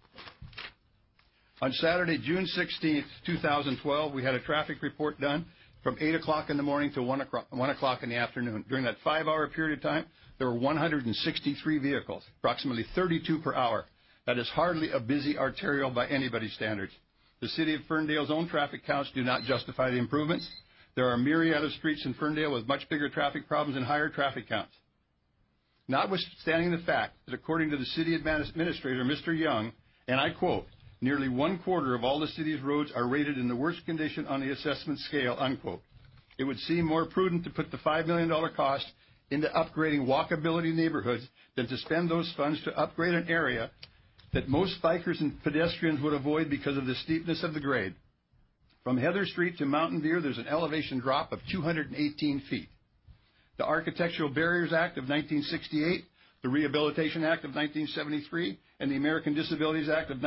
On Saturday, June 16th, 2012, we had a traffic report done from 8 o'clock in the morning to 1 o'clock in the afternoon. During that 5-hour period of time, there were 163 vehicles, approximately 32 per hour. That is hardly a busy arterial by anybody's standards. The City of Ferndale's own traffic counts do not justify the improvements. There are a myriad of streets in Ferndale with much bigger traffic problems and higher traffic counts. Notwithstanding the fact that according to the City Administrator, Mr. Young, and I quote, nearly 1/4 of all the city's roads are rated in the worst condition on the assessment scale, unquote. It would seem more prudent to put the $5 million cost into upgrading walkability neighborhoods than to spend those funds to upgrade an area that most bikers and pedestrians would avoid because of the steepness of the grade. From Heather Street to Mountain View, there's an elevation drop of 218 feet. The Architectural Barriers Act of 1968, the Rehabilitation Act of 1973, and the American Disabilities Act of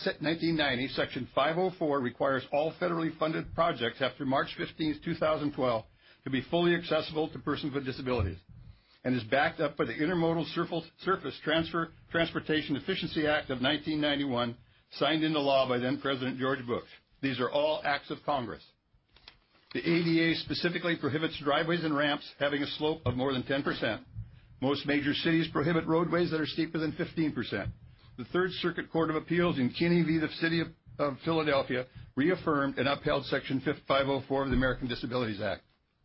1990, Section 504, requires all federally funded projects after March 15, 2012, to be fully accessible to persons with disabilities, and is backed up by the Intermodal Surface Transportation Efficiency Act of 1991, signed into law by then-President George Bush. These are all acts of Congress. The ADA specifically prohibits driveways and ramps having a slope of more than 10%. Most major cities prohibit roadways that are steeper than 15%. The Third Circuit Court of Appeals in Kinney v. the City of Philadelphia reaffirmed and upheld Section 504 of the American Disabilities Act.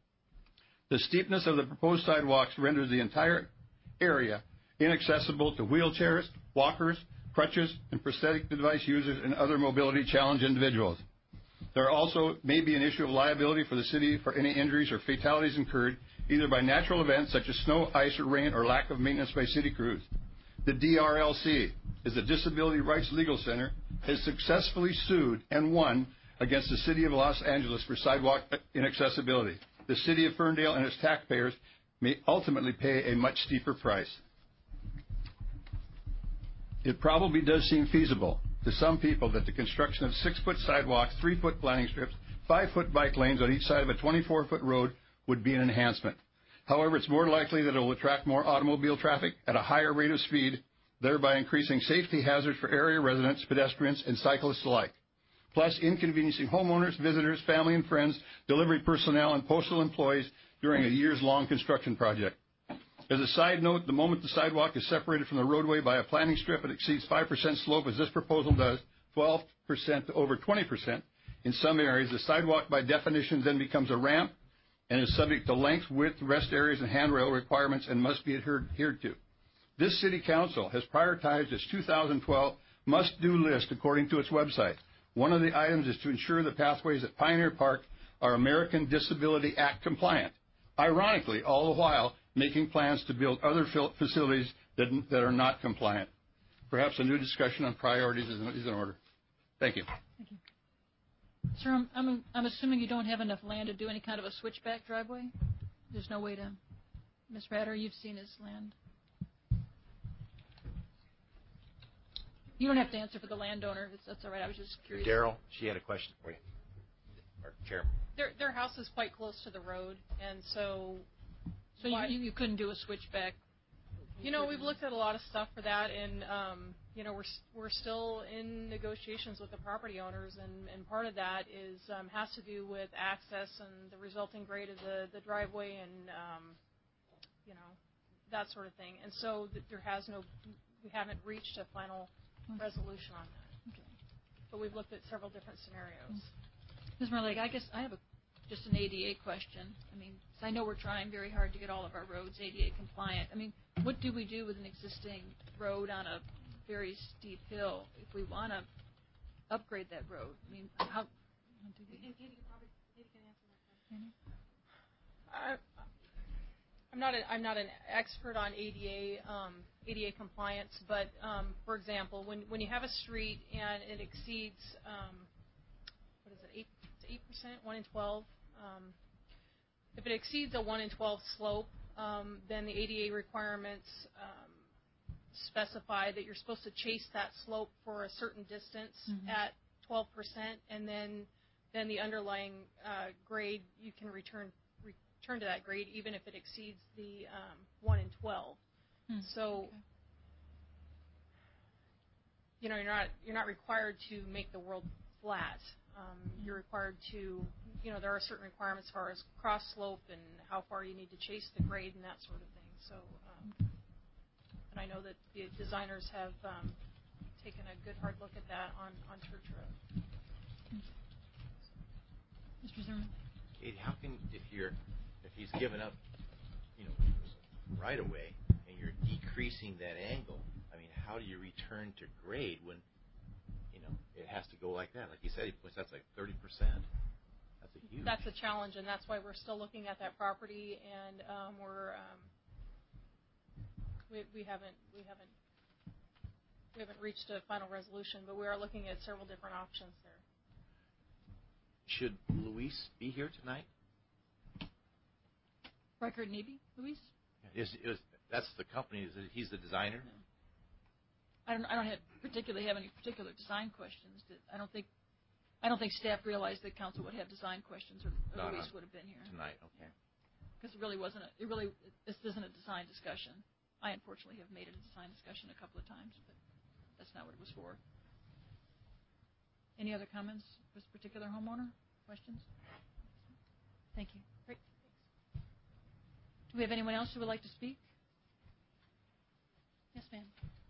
The steepness of the proposed sidewalks renders the entire area inaccessible to wheelchairs, walkers, crutches, and prosthetic device users and other mobility challenged individuals. There also may be an issue of liability for the city for any injuries or fatalities incurred either by natural events such as snow, ice, or rain, or lack of maintenance by city crews. The DRLC, is the Disability Rights Legal Center, has successfully sued and won against the City of Los Angeles for sidewalk inaccessibility. The City of Ferndale and its taxpayers may ultimately pay a much steeper price. It probably does seem feasible to some people that the construction of 6-foot sidewalks, 3-foot planting strips, 5-foot bike lanes on each side of a 24-foot road would be an enhancement. However, it's more likely that it will attract more automobile traffic at a higher rate of speed, thereby increasing safety hazards for area residents, pedestrians, and cyclists alike, plus inconveniencing homeowners, visitors, family and friends, delivery personnel, and postal employees during a years-long construction project. As a side note, the moment the sidewalk is separated from the roadway by a planting strip, it exceeds 5% slope, as this proposal does, 12% to over 20%. In some areas, the sidewalk by definition then becomes a ramp and is subject to length, width, rest areas, and handrail requirements and must be adhered to. This City Council has prioritized its 2012 must-do list according to its website. One of the items is to ensure the pathways at Pioneer Park are American Disability Act compliant. Ironically, all the while making plans to build other facilities that are not compliant. Perhaps a new discussion on priorities is in order. Thank you. Thank you. Sir, I'm assuming you don't have enough land to do any kind of a switchback driveway? There's no way to... Ms. Ratter, you've seen his land. You don't have to answer for the landowner. That's all right. I was just curious. Daryl, she had a question for you. Or Chairman. Their house is quite close to the road, and so... So you couldn't do a switchback? You know, we've looked at a lot of stuff for that, and you know, we're still in negotiations with the property owners, and part of that is has to do with access and the resulting grade of the driveway, and you know, that sort of thing. And so we haven't reached a final resolution on that. Okay. But we've looked at several different scenarios. Ms. Merlake, I guess I have just an ADA question. I mean, I know we're trying very hard to get all of our roads ADA compliant. I mean, what do we do with an existing road on a very steep hill if we want to upgrade that road? I mean, how? Katie can answer that question. I'm not an expert on ADA compliance, but for example, when you have a street and it exceeds what is it, 8%, 1 in 12. If it exceeds a 1 in 12 slope, then the ADA requirements specify that you're supposed to chase that slope for a certain distance at 12%, and then the underlying grade, you can return to that grade even if it exceeds the 1 in 12. So, you know, you're not required to make the world flat. You're required to, you know, there are certain requirements as far as cross slope and how far you need to chase the grade and that sort of thing. So, and I know that the designers have taken a good hard look at that on Church Road. Mr. Zimmerman. Katie, how can if he's given up, you know, right away and you're decreasing that angle? I mean, how do you return to grade when? It has to go like that. Like you said, that's like 30%. That's a huge. That's a challenge, and that's why we're still looking at that property, and we haven't reached a final resolution, but we are looking at several different options there. Should Luis be here tonight? Reichert Neby, Luis? That's the company. He's the designer. No. I don't particularly have any particular design questions. I don't think staff realized that council would have design questions, or Luis would have been here tonight. Okay. Because this isn't a design discussion. I unfortunately have made it a design discussion a couple of times, but that's not what it was for. Any other comments for this particular homeowner? Questions? Thank you. Great. Do we have anyone else who would like to speak? Yes, ma'am.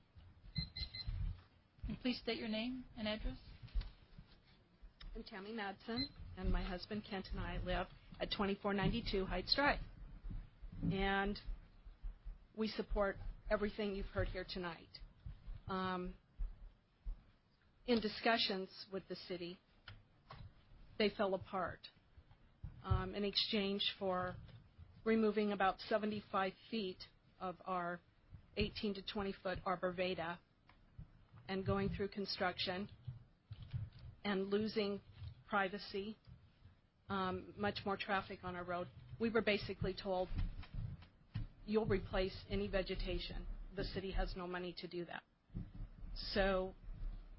And please state your name and address. I'm Tammy Madsen, and my husband Kent and I live at 2492 Heights Drive. And we support everything you've heard here tonight. In discussions with the city, they fell apart in exchange for removing about 75 feet of our 18 to 20-foot arborvitae and going through construction and losing privacy, much more traffic on our road. We were basically told, you'll replace any vegetation. The city has no money to do that. So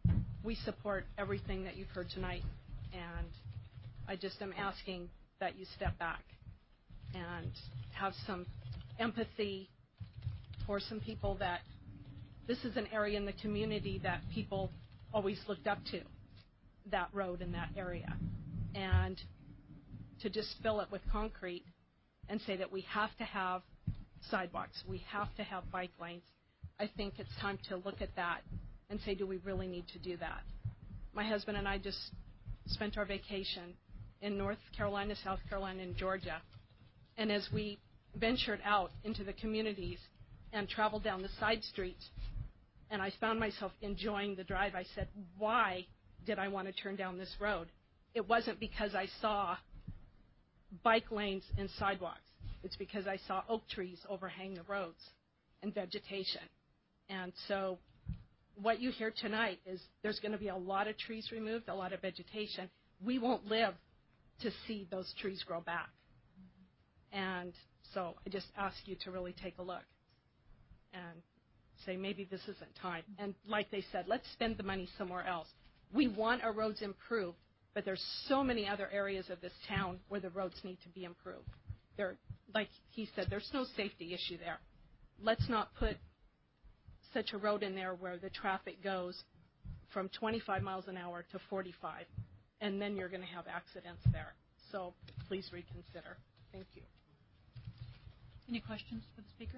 we support everything that you've heard tonight, and I just am asking that you step back and have some empathy for some people that this is an area in the community that people always looked up to, that road in that area. And to just fill it with concrete and say that we have to have sidewalks, we have to have bike lanes, I think it's time to look at that and say, do we really need to do that? My husband and I just spent our vacation in North Carolina, South Carolina, and Georgia. And as we ventured out into the communities and traveled down the side streets, and I found myself enjoying the drive, I said, why did I want to turn down this road? It wasn't because I saw bike lanes and sidewalks. It's because I saw oak trees overhang the roads and vegetation. And so what you hear tonight is there's going to be a lot of trees removed, a lot of vegetation. We won't live to see those trees grow back. And so I just ask you to really take a look and say maybe this isn't time. And like they said, let's spend the money somewhere else. We want our roads improved, but there's so many other areas of this town where the roads need to be improved. There, like he said, there's no safety issue there. Let's not put such a road in there where the traffic goes from 25 miles an hour to 45, and then you're going to have accidents there. So please reconsider. Thank you. Any questions for the speaker?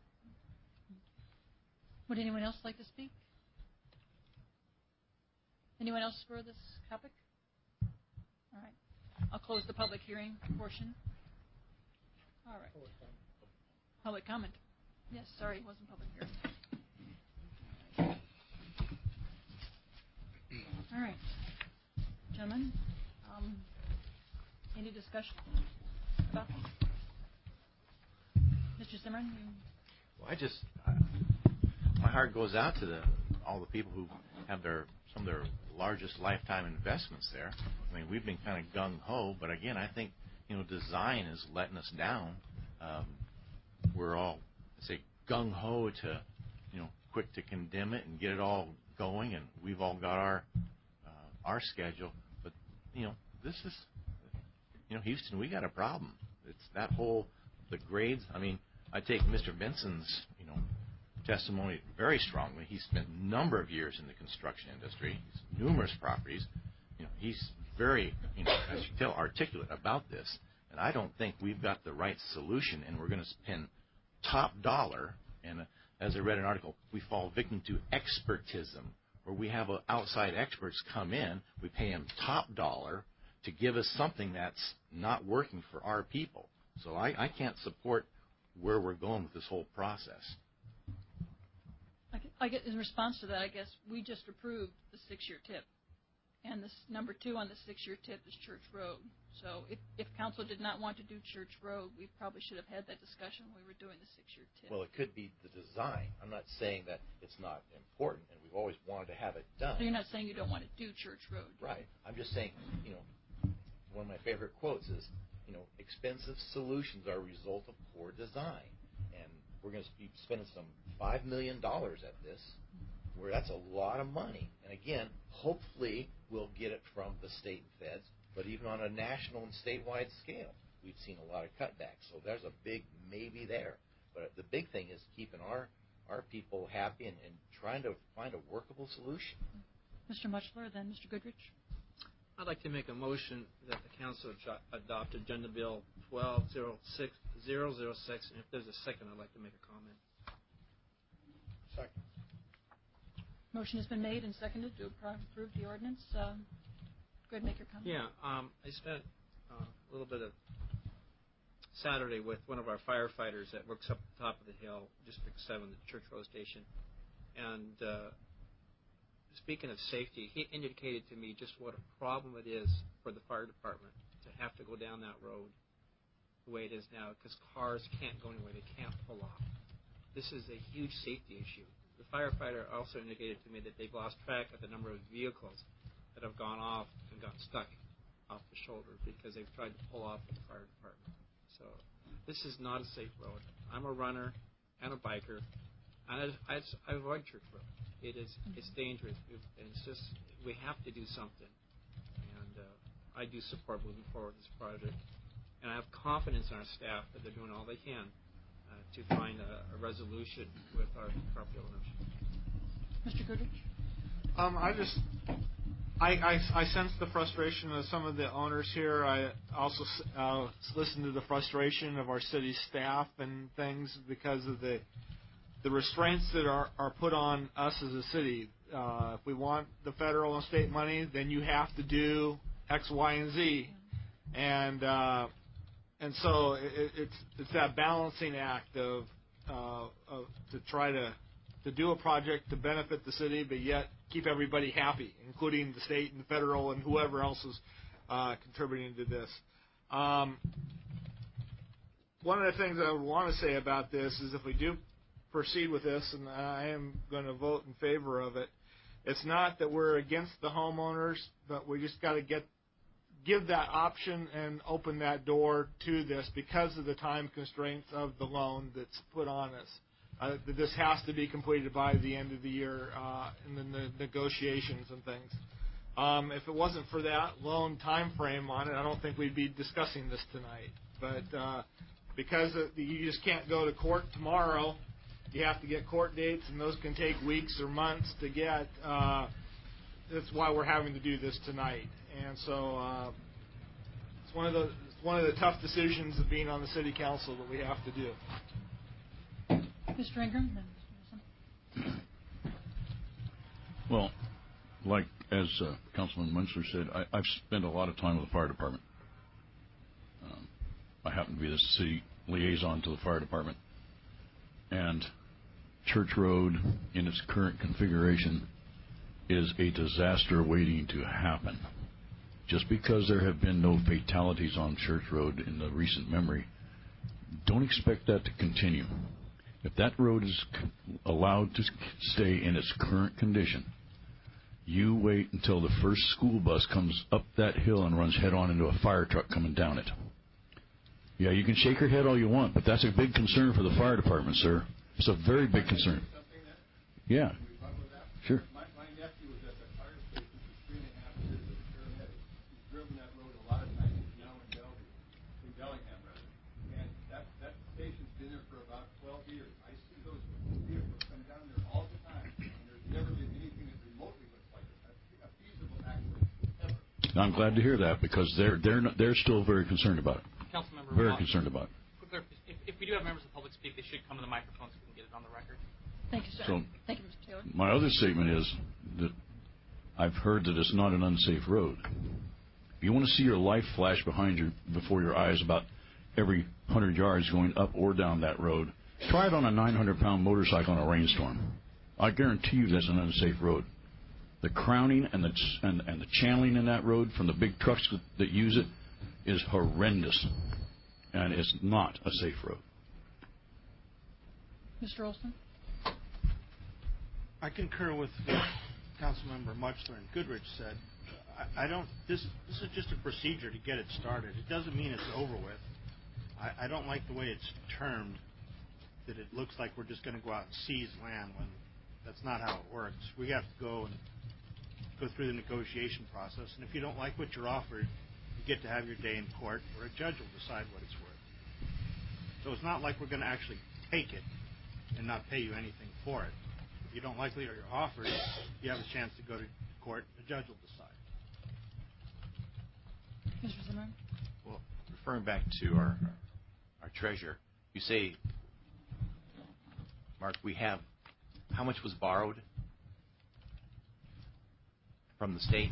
Would anyone else like to speak? Anyone else for this topic? All right. I'll close the public hearing portion. All right. Public comment. Yes, sorry, it wasn't public hearing. All right. Gentlemen, any discussion about this? Mr. Zimmerman? Well, my heart goes out to all the people who have some of their largest lifetime investments there. I mean, we've been kind of gung-ho, but again, I think, design is letting us down. We're all, gung-ho to, quick to condemn it and get it all going, and we've all got our schedule. But, this is, Houston, we got a problem. It's that the grades. I mean, I take Mr. Benson's, testimony very strongly. He spent a number of years in the construction industry, numerous properties. He's very, as you can tell, articulate about this. And I don't think we've got the right solution, and we're going to spend top dollar. And as I read an article, we fall victim to expertism, where we have outside experts come in, we pay them top dollar to give us something that's not working for our people. So I can't support where we're going with this whole process. I get in response to that, I guess we just approved the 6-year tip, and this number 2 on the 6-year tip is Church Road. So if council did not want to do Church Road, we probably should have had that discussion when we were doing the 6-year tip. Well, it could be the design. I'm not saying that it's not important, and we've always wanted to have it done. So you're not saying you don't want to do Church Road? Right. I'm just saying, one of my favorite quotes is, expensive solutions are a result of poor design. And we're going to be spending some $5 million at this, where that's a lot of money. And again, hopefully we'll get it from the state and feds, but even on a national and statewide scale, we've seen a lot of cutbacks. So there's a big maybe there. But the big thing is keeping our people happy and trying to find a workable solution. Mr. Muchler, then Mr. Goodrich. I'd like to make a motion that the council adopt Agenda Bill 1206006, and if there's a second, I'd like to make a comment. Second. Motion has been made and seconded to approve the ordinance. Go ahead and make your comment. Yeah, I spent a little bit of Saturday with one of our firefighters that works up at the top of the hill, District 7, the Church Road Station. And speaking of safety, he indicated to me just what a problem it is for the fire department to have to go down that road the way it is now, because cars can't go anywhere. They can't pull off. This is a huge safety issue. The firefighter also indicated to me that they've lost track of the number of vehicles that have gone off and got stuck off the shoulder because they've tried to pull off with the fire department. So this is not a safe road. I'm a runner and a biker, and I avoid Church Road. It's dangerous, and it's just we have to do something. And I do support moving forward with this project. And I have confidence in our staff that they're doing all they can to find a resolution with our property owners. Mr. Goodrich? I sense the frustration of some of the owners here. I also listen to the frustration of our city staff and things because of the restraints that are put on us as a city. If we want the federal and state money, then you have to do X, Y, and Z, and so it's that balancing act of to try to do a project to benefit the city, but yet keep everybody happy, including the state and the federal and whoever else is contributing to this. One of the things I would want to say about this is if we do proceed with this, and I am going to vote in favor of it, it's not that we're against the homeowners, but we just got to give that option and open that door to this because of the time constraints of the loan that's put on us. That this has to be completed by the end of the year in the negotiations and things. If it wasn't for that loan time frame on it, I don't think we'd be discussing this tonight. But because you just can't go to court tomorrow, you have to get court dates, and those can take weeks or months to get. That's why we're having to do this tonight. And so it's one of the tough decisions of being on the city council that we have to do. Mr. Ingram? Well, like as Councilman Munster said, I've spent a lot of time with the fire department. I happen to be the city liaison to the fire department. And Church Road, in its current configuration, is a disaster waiting to happen. Just because there have been no fatalities on Church Road in the recent memory, don't expect that to continue. If that road is allowed to stay in its current condition, you wait until the first school bus comes up that hill and runs head-on into a fire truck coming down it. Yeah, you can shake your head all you want, but that's a big concern for the fire department, sir. It's a very big concern. Yeah, sure. My nephew was at the fire station for 3.5 years as a paramedic. He's driven that road a lot of times. He's now in Bellingham, rather. And that station's been there for about 12 years. I see those vehicles come down there all the time, and there's never been anything that remotely looks like a feasible accident ever. I'm glad to hear that because they're still very concerned about it. Councilmember, very concerned about it. If we do have members of the public speak, they should come to the microphone so we can get it on the record. Thank you, sir. So, thank you, Mr. Taylor. My other statement is that I've heard that it's not an unsafe road. If you want to see your life flash before your eyes about every 100 yards going up or down that road, try it on a 900-pound motorcycle in a rainstorm. I guarantee you that's an unsafe road. The crowning and the channeling in that road from the big trucks that use it is horrendous, and it's not a safe road. Mr. Olson? I concur with what Councilmember Mutchler and Goodrich said. I don't. This is just a procedure to get it started. It doesn't mean it's over with. I don't like the way it's termed. That it looks like we're just going to go out and seize land when that's not how it works. We have to go through the negotiation process, and if you don't like what you're offered, you get to have your day in court, or a judge will decide what it's worth. So it's not like we're going to actually take it and not pay you anything for it. If you don't like what you're offered, you have a chance to go to court, the judge will decide. Mr. Zimmerman? Well, referring back to our treasurer, you say, Mark, we have, how much was borrowed from the state?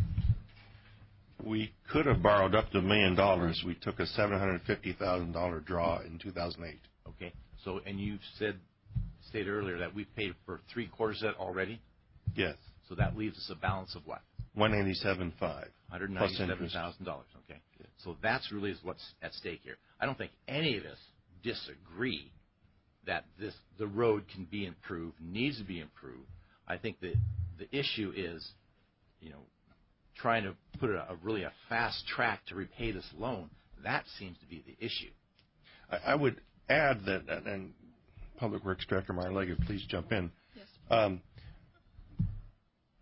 We could have borrowed up to $1 million. We took a $750,000 draw in 2008. Okay. So, and you stated earlier that we've paid for 3/4 of that already? Yes. So that leaves us a balance of what? $197,500. $197,000. Okay. Yeah. So that's really what's at stake here. I don't think any of us disagree that the road can be improved, needs to be improved. I think that the issue is, trying to put a fast track to repay this loan. That seems to be the issue. I would add that, and Public Works Director Meyer Leggett, please jump in. Yes.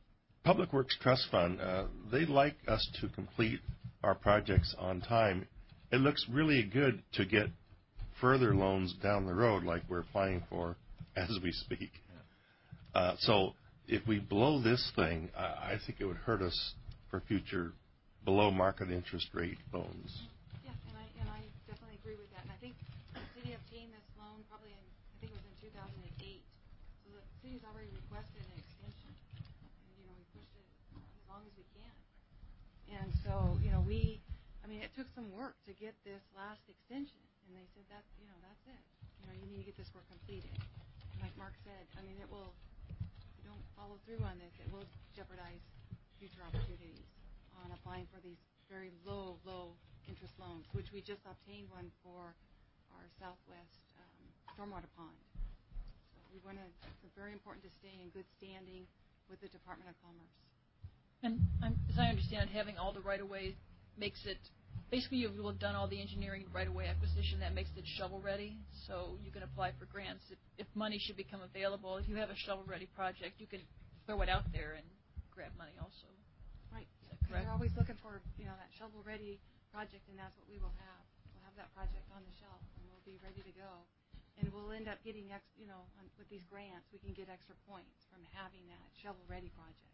Public Works Trust Fund, they like us to complete our projects on time. It looks really good to get further loans down the road like we're applying for as we speak. So if we blow this thing, I think it would hurt us for future below market interest rate loans. Yeah, and I definitely agree with that. And I think the city obtained this loan probably in, I think it was in 2008. So the city's already requested an extension. And, we pushed it as long as we can. And so, it took some work to get this last extension. And they said that's it. You need to get this work completed. And like Mark said, it will, if you don't follow through on this, it will jeopardize future opportunities on applying for these very low interest loans, which we just obtained one for our southwest stormwater pond. So it's very important to stay in good standing with the Department of Commerce. And as I understand, having all the right-of-way makes it, basically you will have done all the engineering right-of-way acquisition, that makes it shovel-ready, so you can apply for grants. If money should become available, if you have a shovel-ready project, you can throw it out there and grab money also. Right. Correct? We're always looking for, that shovel-ready project, and that's what we will have. We'll have that project on the shelf, and we'll be ready to go. And we'll end up getting, with these grants, we can get extra points from having that shovel-ready project.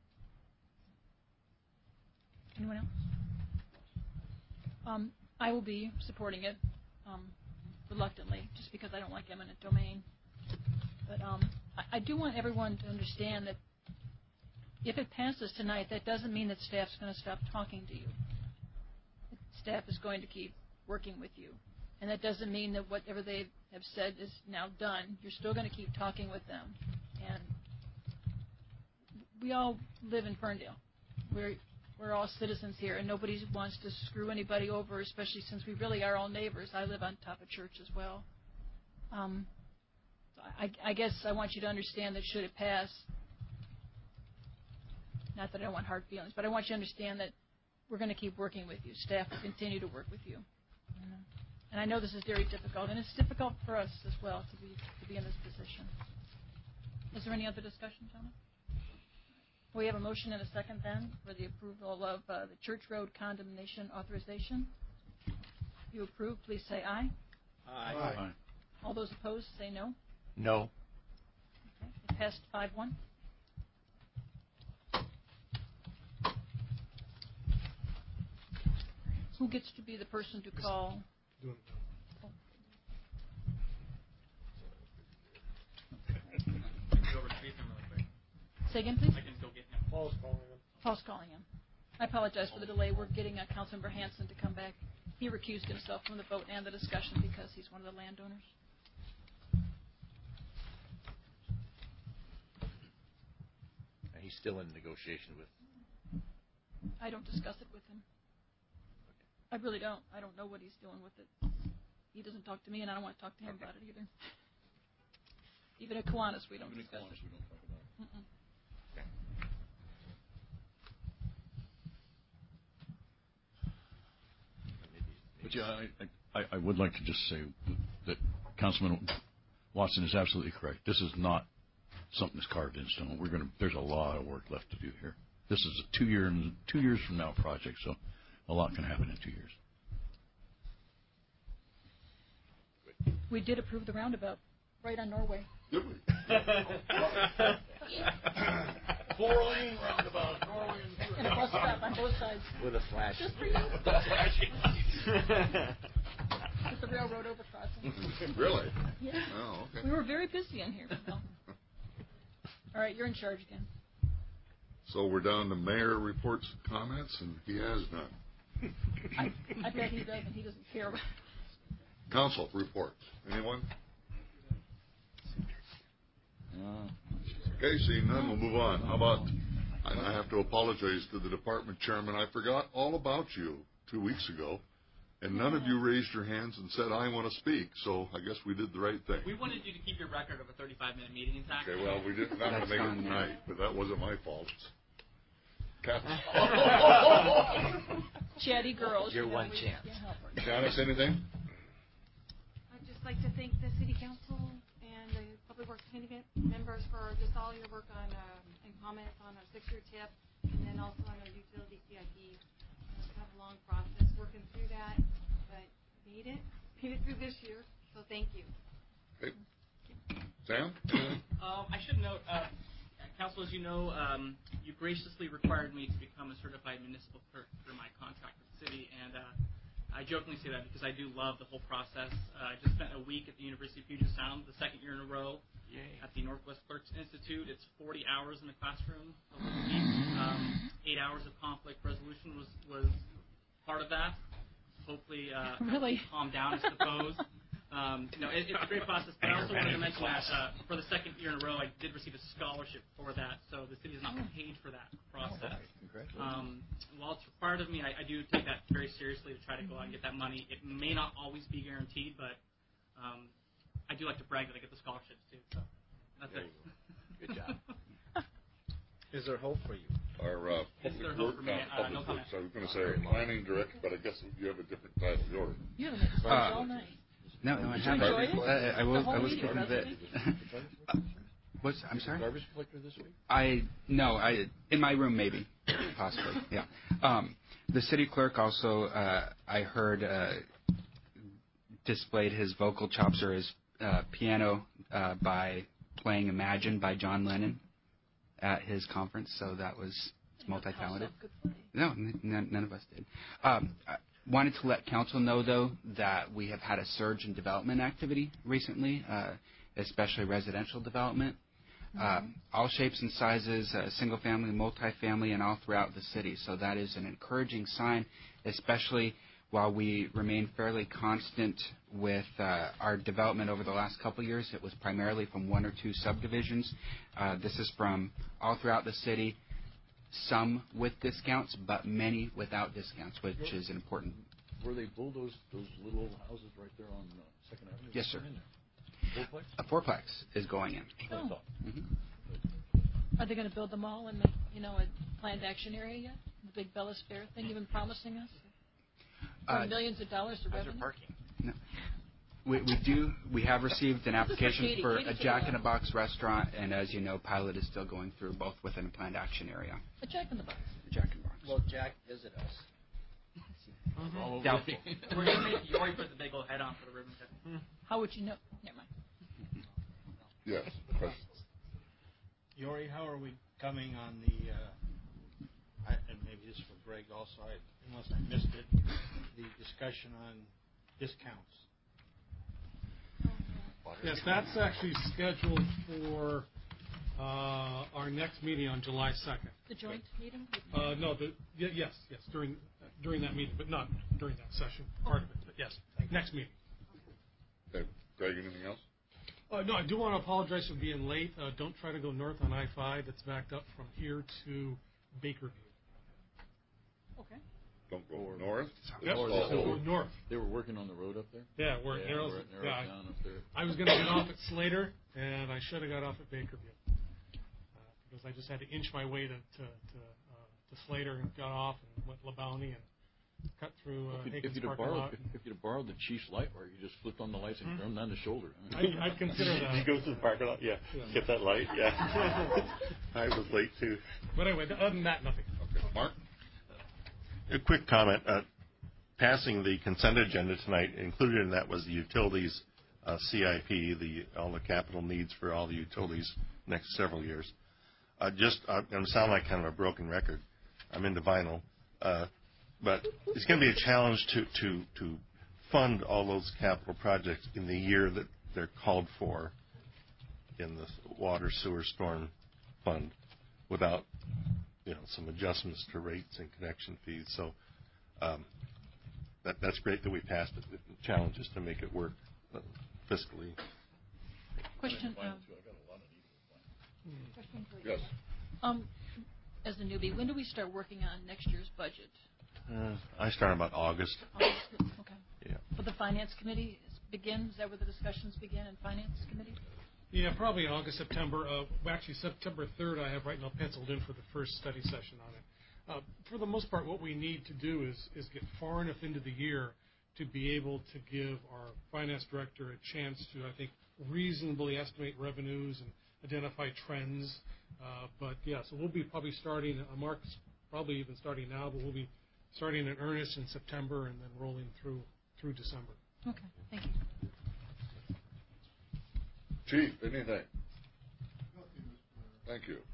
Anyone else? I will be supporting it reluctantly, just because I don't like eminent domain. But I do want everyone to understand that if it passes tonight, that doesn't mean that staff's going to stop talking to you. Staff is going to keep working with you. And that doesn't mean that whatever they have said is now done. You're still going to keep talking with them. And we all live in Ferndale. We're all citizens here, and nobody wants to screw anybody over, especially since we really are all neighbors. I live on top of Church as well. I guess I want you to understand that should it pass, not that I don't want hard feelings, but I want you to understand that we're going to keep working with you. Staff will continue to work with you. And I know this is very difficult, and it's difficult for us as well to be in this position. Is there any other discussion, gentlemen? We have a motion and a second then for the approval of the Church Road condemnation authorization. If you approve, please say aye. Aye. Aye. All those opposed, say no. No. Okay. It passed 5-1. Who gets to be the person to call? Say again, please. I can go get him. Paul's calling him. Paul's calling him. I apologize for the delay. We're getting Councilmember Hanson to come back. He recused himself from the vote and the discussion because he's one of the landowners. And he's still in negotiation with. I don't discuss it with him. I really don't. I don't know what he's doing with it. He doesn't talk to me, and I don't want to talk to him about it either. Even at Kiwanis, we don't discuss it. We don't talk about it. Mm-mm. But yeah, I would like to just say that Councilman Watson is absolutely correct. This is not something that's carved in stone. There's a lot of work left to do here. This is a 2 years from now project, so a lot can happen in 2 years. We did approve the roundabout right on Norway. Did we? 4-lane roundabout, Norway And a bus stop on both sides. With a flash. Just for you. With the railroad overcrossing. Really? Yeah. Oh, okay. We were very busy in here. So. All right, you're in charge again. So we're down to mayor reports and comments, and he has none. I bet he does, and he doesn't care. Council reports. Anyone? Okay, seeing none, we'll move on. How about, and I have to apologize to the department chairman. I forgot all about you 2 weeks ago, and none of you raised your hands and said, I want to speak, so I guess we did the right thing. We wanted you to keep your record of a 35-minute meeting intact. Okay, well, we didn't have to make it tonight, but that wasn't my fault. Chatty girls. Your one chance. Janice, anything? I'd just like to thank the City Council and the Public Works Committee members for just all your work on and comments on our 6-year TIP. And then also on our utility CIP, it's kind of a long process working through that, but made it through this year. So thank you. Okay. Sam? I should note, Council, as you know, you graciously required me to become a certified municipal clerk for my contract with the city, and I jokingly say that because I do love the whole process. I just spent a week at the University of Puget Sound, the second year in a row. Yay. At the Northwest Clerks Institute. It's 40 hours in the classroom a week. 8 hours of conflict resolution was part of that. Hopefully, really calm down, I suppose. It's a great process, but I also wanted to mention that for the second year in a row, I did receive a scholarship for that, so the city is not paid for that process. While it's required of me, I do take that very seriously to try to go out and get that money. It may not always be guaranteed, but I do like to brag that I get the scholarships, too, so that's it. Good job. Is there hope for you? Our public works, no comment. I was going to say planning director, but I guess you have a different title. Yours. You haven't explained all night. No, I haven't. I will speak a bit. I'm sorry? Garbage collector this week? In my room maybe, possibly, yeah. The city clerk also, I heard, displayed his vocal chops or his piano by playing Imagine by John Lennon at his conference, so that was multi-talented. No, none of us did. Wanted to let council know, though, that we have had a surge in development activity recently, especially residential development. All shapes and sizes, single-family, multi-family, and all throughout the city. So that is an encouraging sign, especially while we remain fairly constant with our development over the last couple of years. It was primarily from one or two subdivisions. This is from all throughout the city. Some with discounts, but many without discounts, which is important. Were they bulldozed those little old houses right there on 2nd Avenue? Yes, sir. Fourplex? A fourplex is going in. Oh. Are they going to build them all in the, a planned action area yet? The big Bellis Fair thing you've been promising us? For millions of dollars of revenue? Parking. No. We have received an application for a Jack in the Box restaurant, and as you know, pilot is still going through both within a planned action area. A Jack in the Box. A Jack in the Box. Well, Jack, visit us. Doubtful. We're going to make Yori put the big old head on for the ribbon cutting. How would you know? Never mind. Yes. Yori, how are we coming on the, and maybe this is for Greg also, unless I missed it, the discussion on discounts? Yes, that's actually scheduled for our next meeting on July 2nd. The joint meeting? No, yes, during that meeting, but not during that session, part of it, but yes, next meeting. Okay. Greg, anything else? No, I do want to apologize for being late. Don't try to go north on I-5. It's backed up from here to Bakerview. Okay. Don't go north? Yep, go north. They were working on the road up there? Yeah, we're at Narrows down up there. I was going to get off at Slater, and I should have got off at Bakerview. Because I just had to inch my way to Slater and got off and went LeBounty and cut through Hagen's parking lot. If you'd have borrowed the Chief's light bar, you just flipped on the lights and threw them down the shoulder. I'd consider that. You go to the parking lot? Yeah. Get that light? Yeah. I was late, too. But anyway, other than that, nothing. Okay. Mark? A quick comment. Passing the consent agenda tonight, included in that was the utilities CIP, all the capital needs for all the utilities next several years. I'm going to sound like kind of a broken record. I'm into vinyl. But it's going to be a challenge to fund all those capital projects in the year that they're called for in the water, sewer, storm fund without some adjustments to rates and connection fees. So that's great that we passed it. The challenge is to make it work fiscally. Question. Yes. As the newbie, when do we start working on next year's budget? I start about August. Okay. Yeah. But the finance committee begins. Is that where the discussions begin in finance committee? Yeah, probably August, September. Actually, September 3rd, I have right now penciled in for the first study session on it. For the most part, what we need to do is get far enough into the year to be able to give our finance director a chance to, I think, reasonably estimate revenues identify trends. But yeah, so we'll be probably starting. Mark's probably even starting now, but we'll be starting in earnest in September and then rolling through December. Okay, thank you. Chief, anything? Thank you.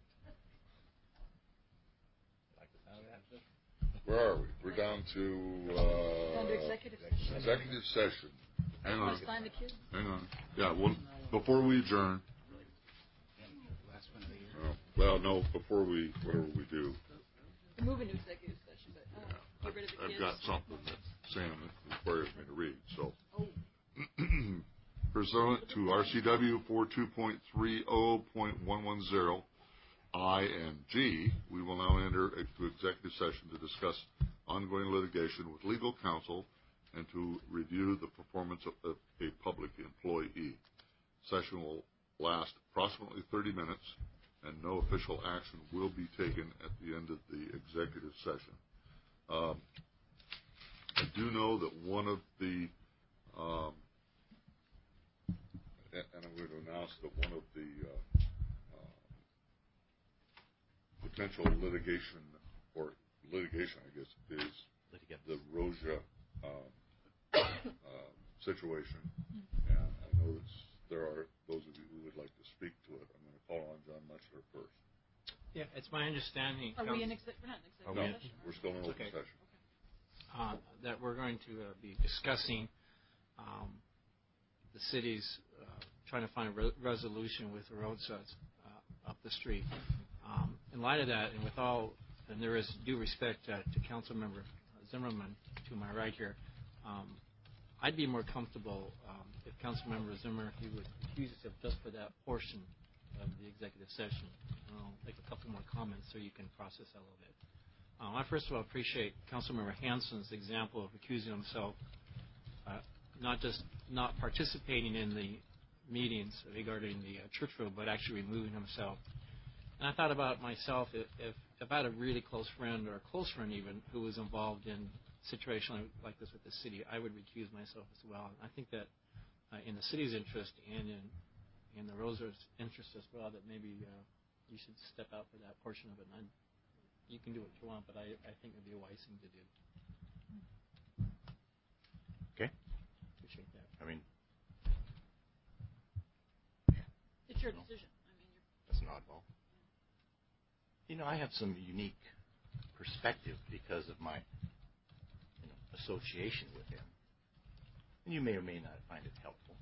Where are we? We're down to Under executive session. Executive session. Hang on. Find the kids. Hang on. Yeah, well, before we adjourn. Well, no, before whatever we do. We're moving to executive session, but get rid of the kids. I've got something that Sam requires me to read. So, pursuant to RCW 42.30.110 I and G, we will now enter into executive session to discuss ongoing litigation with legal counsel and to review the performance of a public employee. Session will last approximately 30 minutes, and no official action will be taken at the end of the executive session. I do know that one of the, and I'm going to announce that one of the potential litigation, I guess, is the Roja situation. And I know there are those of you who would like to speak to it. I'm going to call on John Muchler first. Yeah, it's my understanding. Are we in we're not in executive session? We're still in open session. That we're going to be discussing the city's trying to find a resolution with the road sets up the street. In light of that, and with all, and there is due respect to Councilmember Zimmerman to my right here, I'd be more comfortable if Councilmember Zimmer, he would accuse himself just for that portion of the executive session. I'll make a couple more comments so you can process that a little bit. I first of all appreciate Councilmember Hansen's example of accusing himself, not just not participating in the meetings regarding the church road, but actually removing himself. And I thought about myself, if I had a really close friend, or a close friend even, who was involved in a situation like this with the city, I would recuse myself as well. And I think that in the city's interest and in the Rosa's interest as well, that maybe you should step out for that portion of it. And you can do what you want, but I think it would be a wise thing to do. Okay. Appreciate that. I mean, it's your decision. That's an oddball. You know, I have some unique perspective because of my association with him. And you may or may not find it helpful.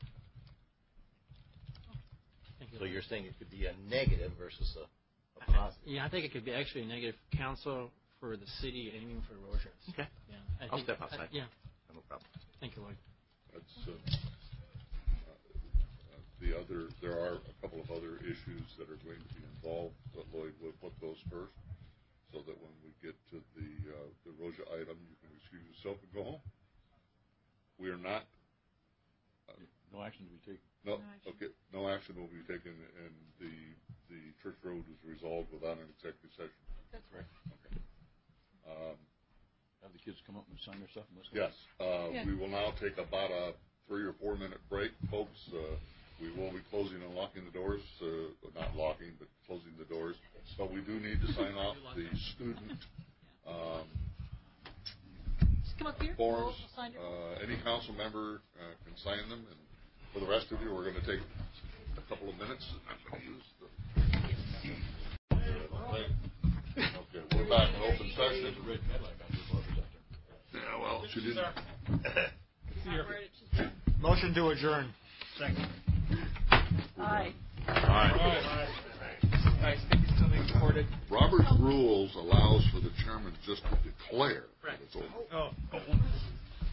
Thank you. So you're saying it could be a negative versus a positive? Yeah, I think it could be actually a negative for council, for the city, and even for Rogers. Okay. Yeah, I'll step outside. Yeah. No problem. Thank you, Lloyd. There are a couple of other issues that are going to be involved, but Lloyd will put those first, so that when we get to the Roja item, you can excuse yourself and go home. We are not. No action to be taken. No. Okay. No action will be taken, and the church road is resolved without an executive session. That's right. Okay. Have the kids come up and sign their stuff. Yes. We will now take about a 3 or 4 minute break, folks. We will be closing and locking the doors. Not locking, but closing the doors. But we do need to sign off the student come up here. forms. Any council member can sign them. And for the rest of you, we're going to take a couple of minutes. I'm going to use the... Okay, we're back in open session. Yeah, well, she didn't... Motion to adjourn. Second. Aye. Aye. Guys, think it's still being recorded? Robert's rules allows for the chairman just to declare that it's over. Oh.